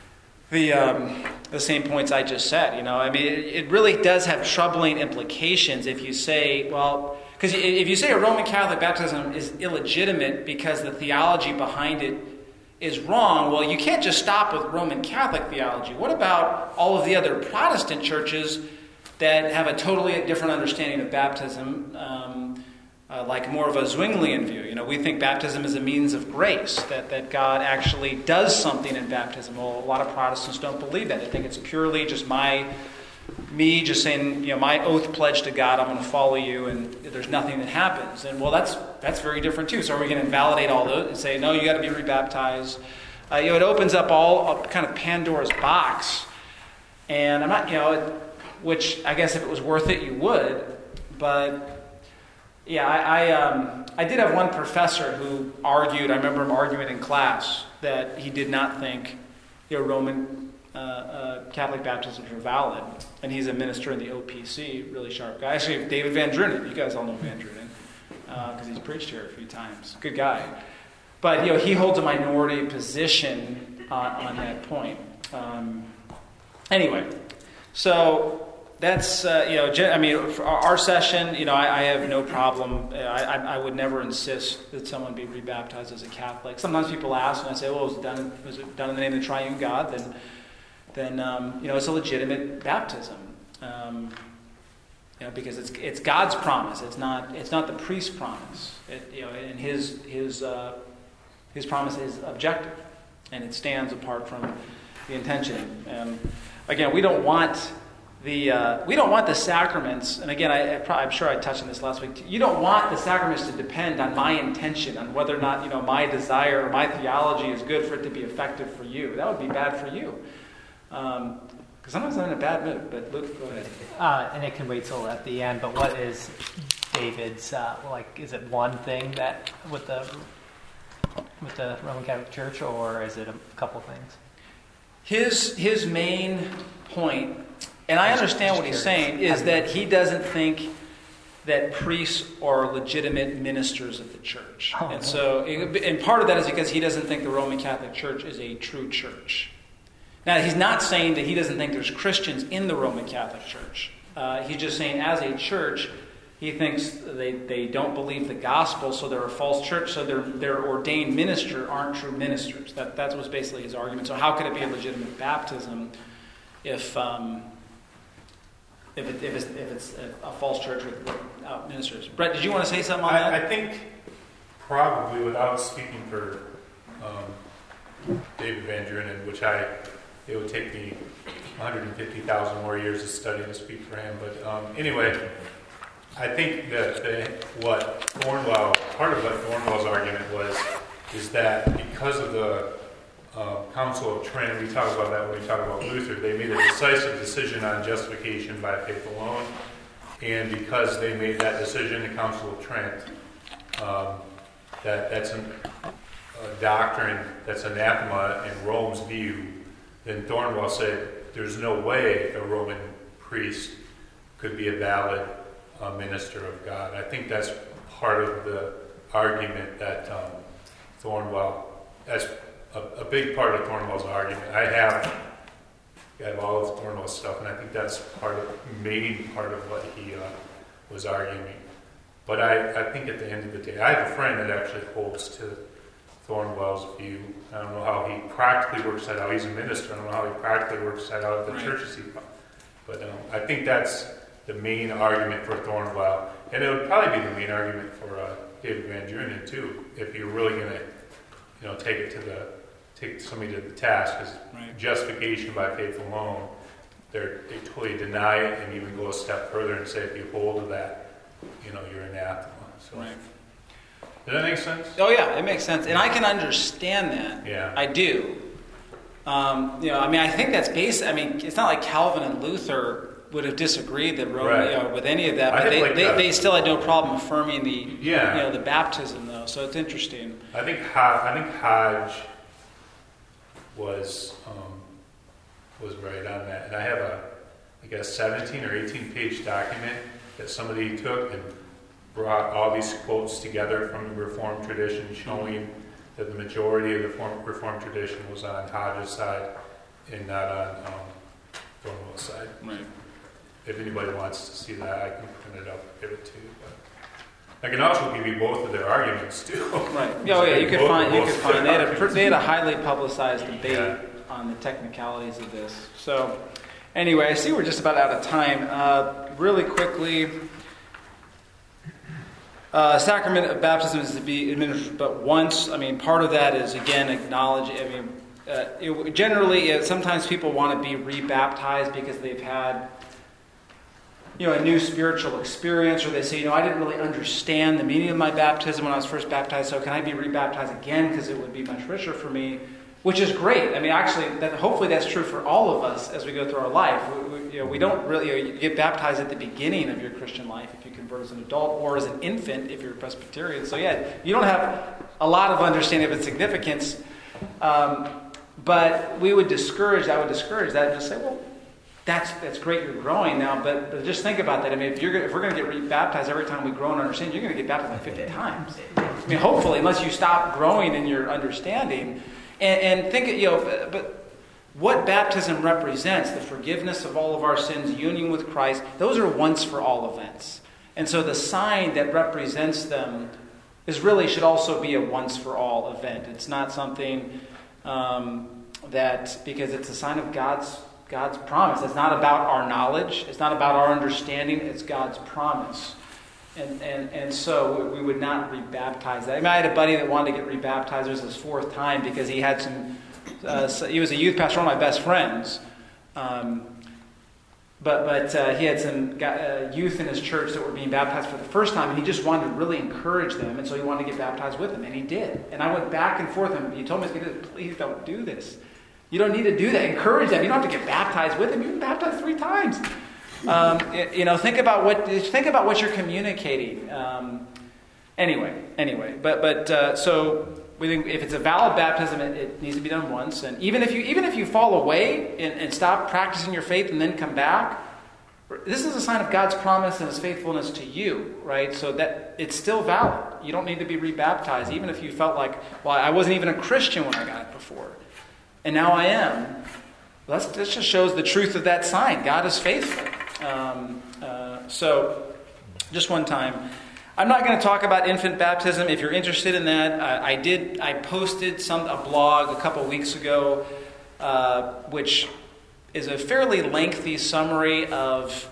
The um, the same points I just said, you know. I mean, it, it really does have troubling implications if you say, well, because if you say a Roman Catholic baptism is illegitimate because the theology behind it is wrong, well, you can't just stop with Roman Catholic theology. What about all of the other Protestant churches that have a totally different understanding of baptism, um, Uh, like more of a Zwinglian view? You know, we think baptism is a means of grace, that, that God actually does something in baptism. Well, a lot of Protestants don't believe that. They think it's purely just my, me just saying, you know, my oath pledge to God, I'm going to follow you, and there's nothing that happens. And well, that's that's very different too. So are we going to invalidate all those and say, no, you got to be rebaptized? Uh, you know, it opens up all a kind of Pandora's box. And I'm not, you know, which I guess if it was worth it, you would, but... Yeah, I I, um, I did have one professor who argued, I remember him arguing in class, that he did not think, you know, Roman uh, uh, Catholic baptisms were valid. And he's a minister in the O P C, really sharp guy. Actually, David Van Drunen, you guys all know Van Drunen, because uh, he's preached here a few times. Good guy. But, you know, he holds a minority position on, on that point. Um, anyway, so... That's, uh, you know, I mean, for our session, you know, I, I have no problem. I, I would never insist that someone be rebaptized as a Catholic. Sometimes people ask, and I say, well, was it done, was it done in the name of the triune God? Then, then um, you know, it's a legitimate baptism. Um, you know, because it's it's God's promise. It's not it's not the priest's promise. It, you know, and his his uh, his promise is objective, and it stands apart from the intention. Um, again, we don't want... The uh, we don't want the sacraments, and again, I, I probably, I'm sure I touched on this last week. You don't want the sacraments to depend on my intention, on whether or not, you know, my desire or my theology is good for it to be effective for you. That would be bad for you, because um, sometimes I'm in a bad mood. But Luke, go ahead. Uh, and it can wait till at the end. But what is David's uh, like? Is it one thing that with the with the Roman Catholic Church, or is it a couple things? His his main point. And I understand what he's saying, is that he doesn't think that priests are legitimate ministers of the church. Oh, and so, and part of that is because he doesn't think the Roman Catholic Church is a true church. Now, he's not saying that he doesn't think there's Christians in the Roman Catholic Church. Uh, he's just saying, as a church, he thinks they, they don't believe the gospel, so they're a false church, so their their ordained minister aren't true ministers. That that was basically his argument. So how could it be a legitimate baptism if... Um, If, it, if, it's, if it's a false church with uh, ministers. Brett, did you want to say something on I, that? I think probably, without speaking for um, David Van Drunen, which I it would take me one hundred fifty thousand more years of study to speak for him. But um, anyway, I think that the, what Thornwell, part of what Thornwell's argument was, is that because of the uh, Council of Trent, we talk about that when we talk about Luther, they made a decisive decision on justification by faith alone. And because they made that decision, the Council of Trent, um, that that's an, a doctrine that's anathema in Rome's view, then Thornwell said there's no way a Roman priest could be a valid uh, minister of God. I think that's part of the argument that um, Thornwell, that's a, a big part of Thornwell's argument. I have, I have all of Thornwell's stuff, and I think that's part of, main part of what he uh, was arguing. But I, I think at the end of the day, I have a friend that actually holds to Thornwell's view. I don't know how he practically works that out. He's a minister. I don't know how he practically works that out at the right. churches he found. But um, I think that's the main argument for Thornwell. And it would probably be the main argument for uh, David Van Drunen too, if you're really going to, you know, take it to the, take somebody to the task, because right. justification by faith alone, they're, they totally deny it and even go a step further and say if you hold to that, you know, you're anathema. So. Right. Does that make sense? Oh yeah, it makes sense, and I can understand that. Yeah, I do. Um, you know, I mean, I think that's basic. I mean, it's not like Calvin and Luther would have disagreed that Rome, right. you know, with any of that, but they, like they, they still had no problem affirming the yeah. you know the baptism though. So it's interesting. I think Hodge, I think Hodge was um, was right on that, and I have a like a seventeen or eighteen page document that somebody took and brought all these quotes together from the Reformed tradition, showing that the majority of the Reformed tradition was on Hodge's side and not on um, Thornwell's side. Right. If anybody wants to see that, I can print it up and give it to you. But I can also give you both of their arguments too. Right. Oh yeah, you could find you could find they had a they had a highly publicized debate yeah. on the technicalities of this. So anyway, I see we're just about out of time. Uh, really quickly. Uh, sacrament of baptism is to be administered but once. I mean, part of that is, again, acknowledge. I mean, uh, it, generally, it, sometimes people want to be rebaptized because they've had, you know, a new spiritual experience, or they say, you know, I didn't really understand the meaning of my baptism when I was first baptized, so can I be rebaptized again because it would be much richer for me? Which is great. I mean, actually, that, hopefully that's true for all of us as we go through our life. We, we, you know, we don't really you, know, you get baptized at the beginning of your Christian life if you convert as an adult, or as an infant if you're a Presbyterian. So yeah, you don't have a lot of understanding of its significance. Um, but we would discourage, I would discourage that and just say, well, that's that's great, you're growing now, but, but just think about that. I mean, if, you're, if we're going to get rebaptized every time we grow and understand, you're going to get baptized like fifty times. I mean, hopefully, unless you stop growing in your understanding. And, and think, you know, but what baptism represents, the forgiveness of all of our sins, union with Christ, those are once for all events. And so the sign that represents them is really should also be a once for all event. It's not something um, that, because it's a sign of God's God's promise. It's not about our knowledge. It's not about our understanding. It's God's promise. And, and and so we would not rebaptize that. I mean, I had a buddy that wanted to get rebaptized. It was his fourth time because he had some, uh, so he was a youth pastor, one of my best friends. Um, but but uh, he had some uh, youth in his church that were being baptized for the first time, and he just wanted to really encourage them, and so he wanted to get baptized with them, and he did. And I went back and forth, and he told me, please don't do this. You don't need to do that. Encourage them. You don't have to get baptized with them. You've been baptized three times. Um, you know, think about what think about what you're communicating. Um, anyway, anyway, but but uh, so we think if it's a valid baptism, it, it needs to be done once. And even if you even if you fall away and, and stop practicing your faith and then come back, this is a sign of God's promise and His faithfulness to you, right? So that it's still valid. You don't need to be rebaptized, even if you felt like, well, I wasn't even a Christian when I got it before, and now I am. Well, that's, that just shows the truth of that sign. God is faithful. Um, uh, so, just one time. I'm not going to talk about infant baptism. If you're interested in that, I, I did. I posted some a blog a couple weeks ago, uh, which is a fairly lengthy summary of,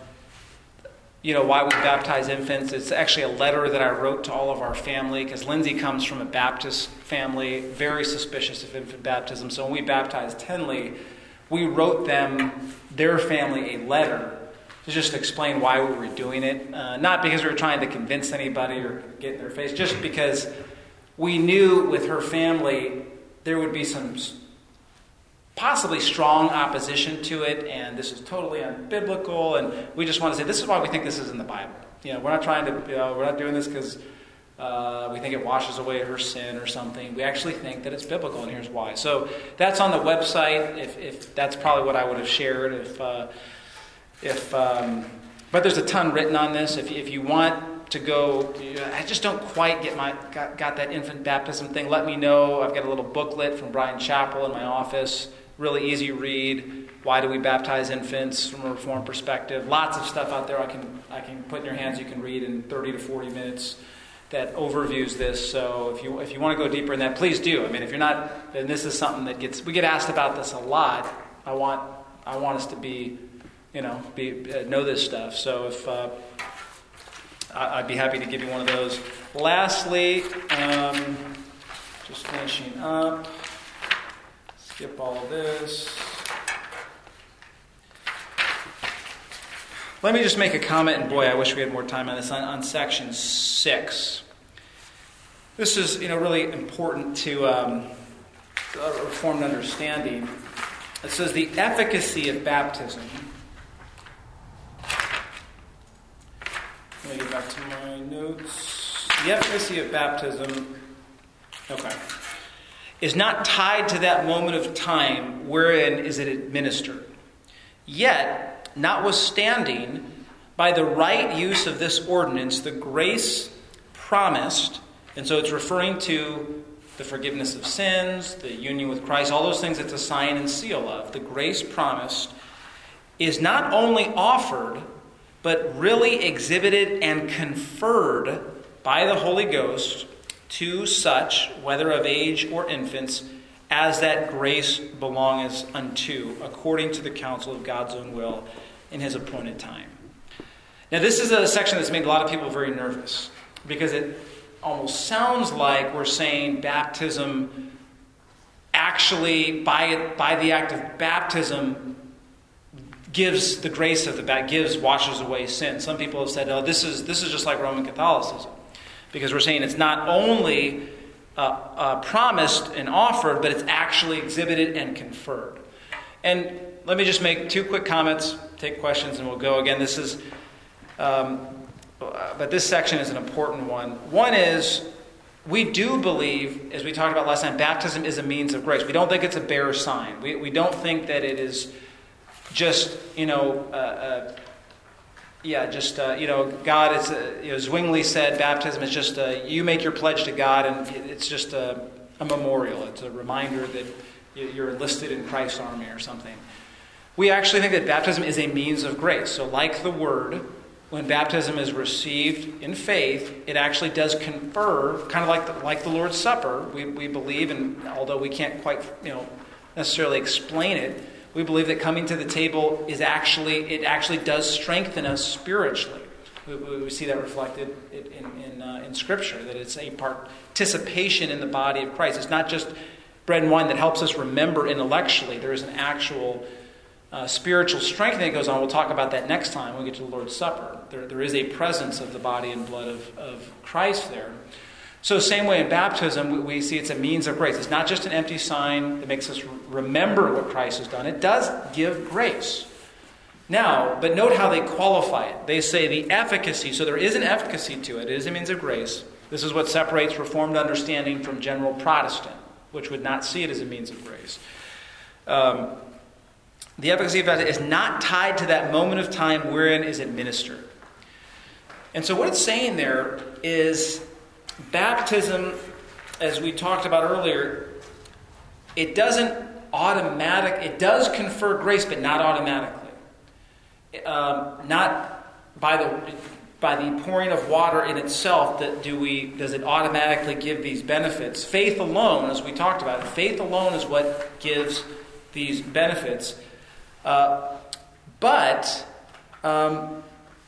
you know, why we baptize infants. It's actually a letter that I wrote to all of our family because Lindsay comes from a Baptist family, very suspicious of infant baptism. So when we baptized Tenley, we wrote them, their family, a letter to just explain why we were doing it. Uh, not because we were trying to convince anybody or get in their face, just because we knew with her family there would be some possibly strong opposition to it, and this is totally unbiblical, and we just want to say this is why we think this is in the Bible. You know, we're not trying to, you know, we're not doing this because uh, we think it washes away her sin or something. We actually think that it's biblical, and here's why. So that's on the website. If, if that's probably what I would have shared. If uh, if um, but there's a ton written on this. If if you want to go, I just don't quite get my got, got that infant baptism thing. Let me know. I've got a little booklet from Brian Chappell in my office. Really easy read. Why do we baptize infants from a Reformed perspective? Lots of stuff out there I can I can put in your hands. You can read in thirty to forty minutes that overviews this. So if you if you want to go deeper in that, please do. I mean, if you're not, and this is something that gets we get asked about this a lot. I want I want us to be, you know, be uh, know this stuff. So if uh, I, I'd be happy to give you one of those. Lastly, um, just finishing up. Skip all of this. Let me just make a comment, and boy, I wish we had more time on this, on, on section six. This is, you know, really important to um, a Reformed understanding. It says the efficacy of baptism. Let me get back to my notes. The efficacy of baptism, okay, is not tied to that moment of time wherein is it administered. Yet, notwithstanding, by the right use of this ordinance, the grace promised, and so it's referring to the forgiveness of sins, the union with Christ, all those things it's a sign and seal of. The grace promised is not only offered, but really exhibited and conferred by the Holy Ghost to such, whether of age or infants, as that grace belongeth unto, according to the counsel of God's own will in his appointed time. Now, this is a section that's made a lot of people very nervous, because it almost sounds like we're saying baptism actually, by, by the act of baptism, gives the grace of the baptism, gives, washes away sin. Some people have said, oh, this is this is just like Roman Catholicism, because we're saying it's not only uh, uh, promised and offered, but it's actually exhibited and conferred. And let me just make two quick comments, take questions, and we'll go. Again, this is, um, but this section is an important one. One is, we do believe, as we talked about last time, baptism is a means of grace. We don't think it's a bare sign. We we don't think that it is just, you know, uh, uh, yeah, just, uh, you know, God is, uh, you know, Zwingli said baptism is just, a, you make your pledge to God, and it's just a, a memorial. It's a reminder that you're enlisted in Christ's army or something. We actually think that baptism is a means of grace. So like the word, when baptism is received in faith, it actually does confer, kind of like the, like the Lord's Supper. We, we believe, and although we can't quite, you know, necessarily explain it, we believe that coming to the table is actually, it actually does strengthen us spiritually. We, we see that reflected in, in, uh, in Scripture, that it's a participation in the body of Christ. It's not just bread and wine that helps us remember intellectually. There is an actual uh, spiritual strengthening that goes on. We'll talk about that next time when we get to the Lord's Supper. There, there is a presence of the body and blood of, of Christ there. So same way in baptism, we, we see it's a means of grace. It's not just an empty sign that makes us remember what Christ has done. It does give grace. Now, but note how they qualify it. They say the efficacy. So there is an efficacy to it. It is a means of grace. This is what separates Reformed understanding from general Protestant, which would not see it as a means of grace. Um, the efficacy of it is not tied to that moment of time wherein is administered. And so what it's saying there is baptism, as we talked about earlier, it doesn't automatic, it does confer grace, but not automatically. Um, not by the by the pouring of water in itself that do we does it automatically give these benefits. Faith alone, as we talked about, faith alone is what gives these benefits. Uh, but um,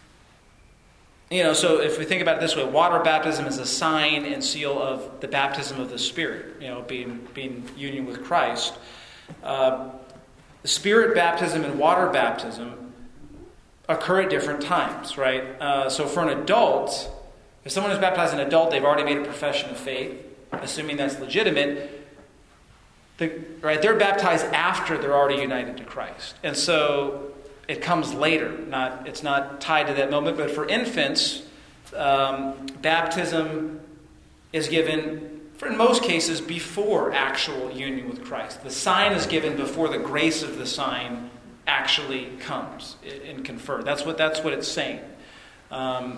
you know, so if we think about it this way, water baptism is a sign and seal of the baptism of the Spirit. You know, being being union with Christ. Uh, the Spirit baptism and water baptism occur at different times, right? Uh, so for an adult, if someone is baptized an adult, they've already made a profession of faith, assuming that's legitimate. The, right, they're baptized after they're already united to Christ. And so it comes later. Not, it's not tied to that moment. But for infants, um, baptism is given, for in most cases, before actual union with Christ. The sign is given before the grace of the sign actually comes and conferred. That's what, that's what it's saying. Um,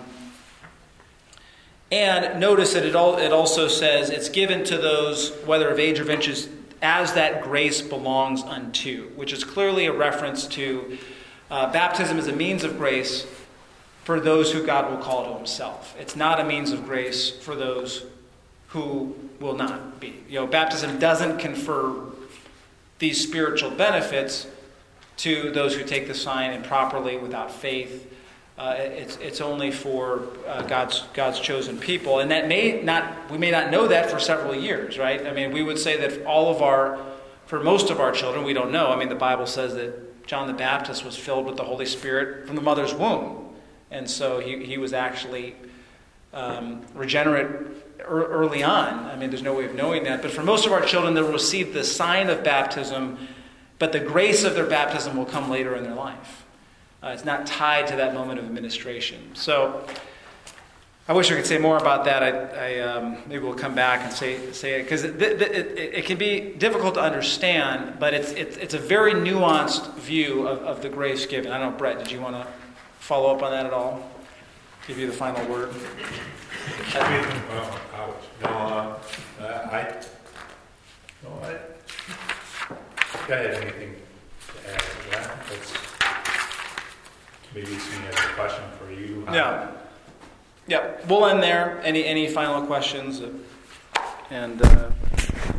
and notice that it, all, it also says it's given to those, whether of age or vintage, as that grace belongs unto, which is clearly a reference to uh, baptism as a means of grace for those who God will call to himself. It's not a means of grace for those who will not be. You know, baptism doesn't confer these spiritual benefits to those who take the sign improperly without faith. Uh, it's it's only for uh, God's God's chosen people, and that may not we may not know that for several years, right? I mean, we would say that all of our, for most of our children, we don't know. I mean, the Bible says that John the Baptist was filled with the Holy Spirit from the mother's womb, and so he he was actually um, regenerate early on. I mean, there's no way of knowing that, but for most of our children, they'll receive the sign of baptism, but the grace of their baptism will come later in their life. Uh, it's not tied to that moment of administration. So I wish I could say more about that. I, I um, maybe we'll come back and say say it because it, it, it, it can be difficult to understand, but it's it's, it's a very nuanced view of, of the grace given. I don't know, Brett, did you want to follow up on that at all? Give you the final word. Oh, ouch. No, uh, I. No, I. I had anything to add to that. That's, maybe Sweeney has a question for you. Yeah. Yeah. We'll end there. Any any final questions? And uh,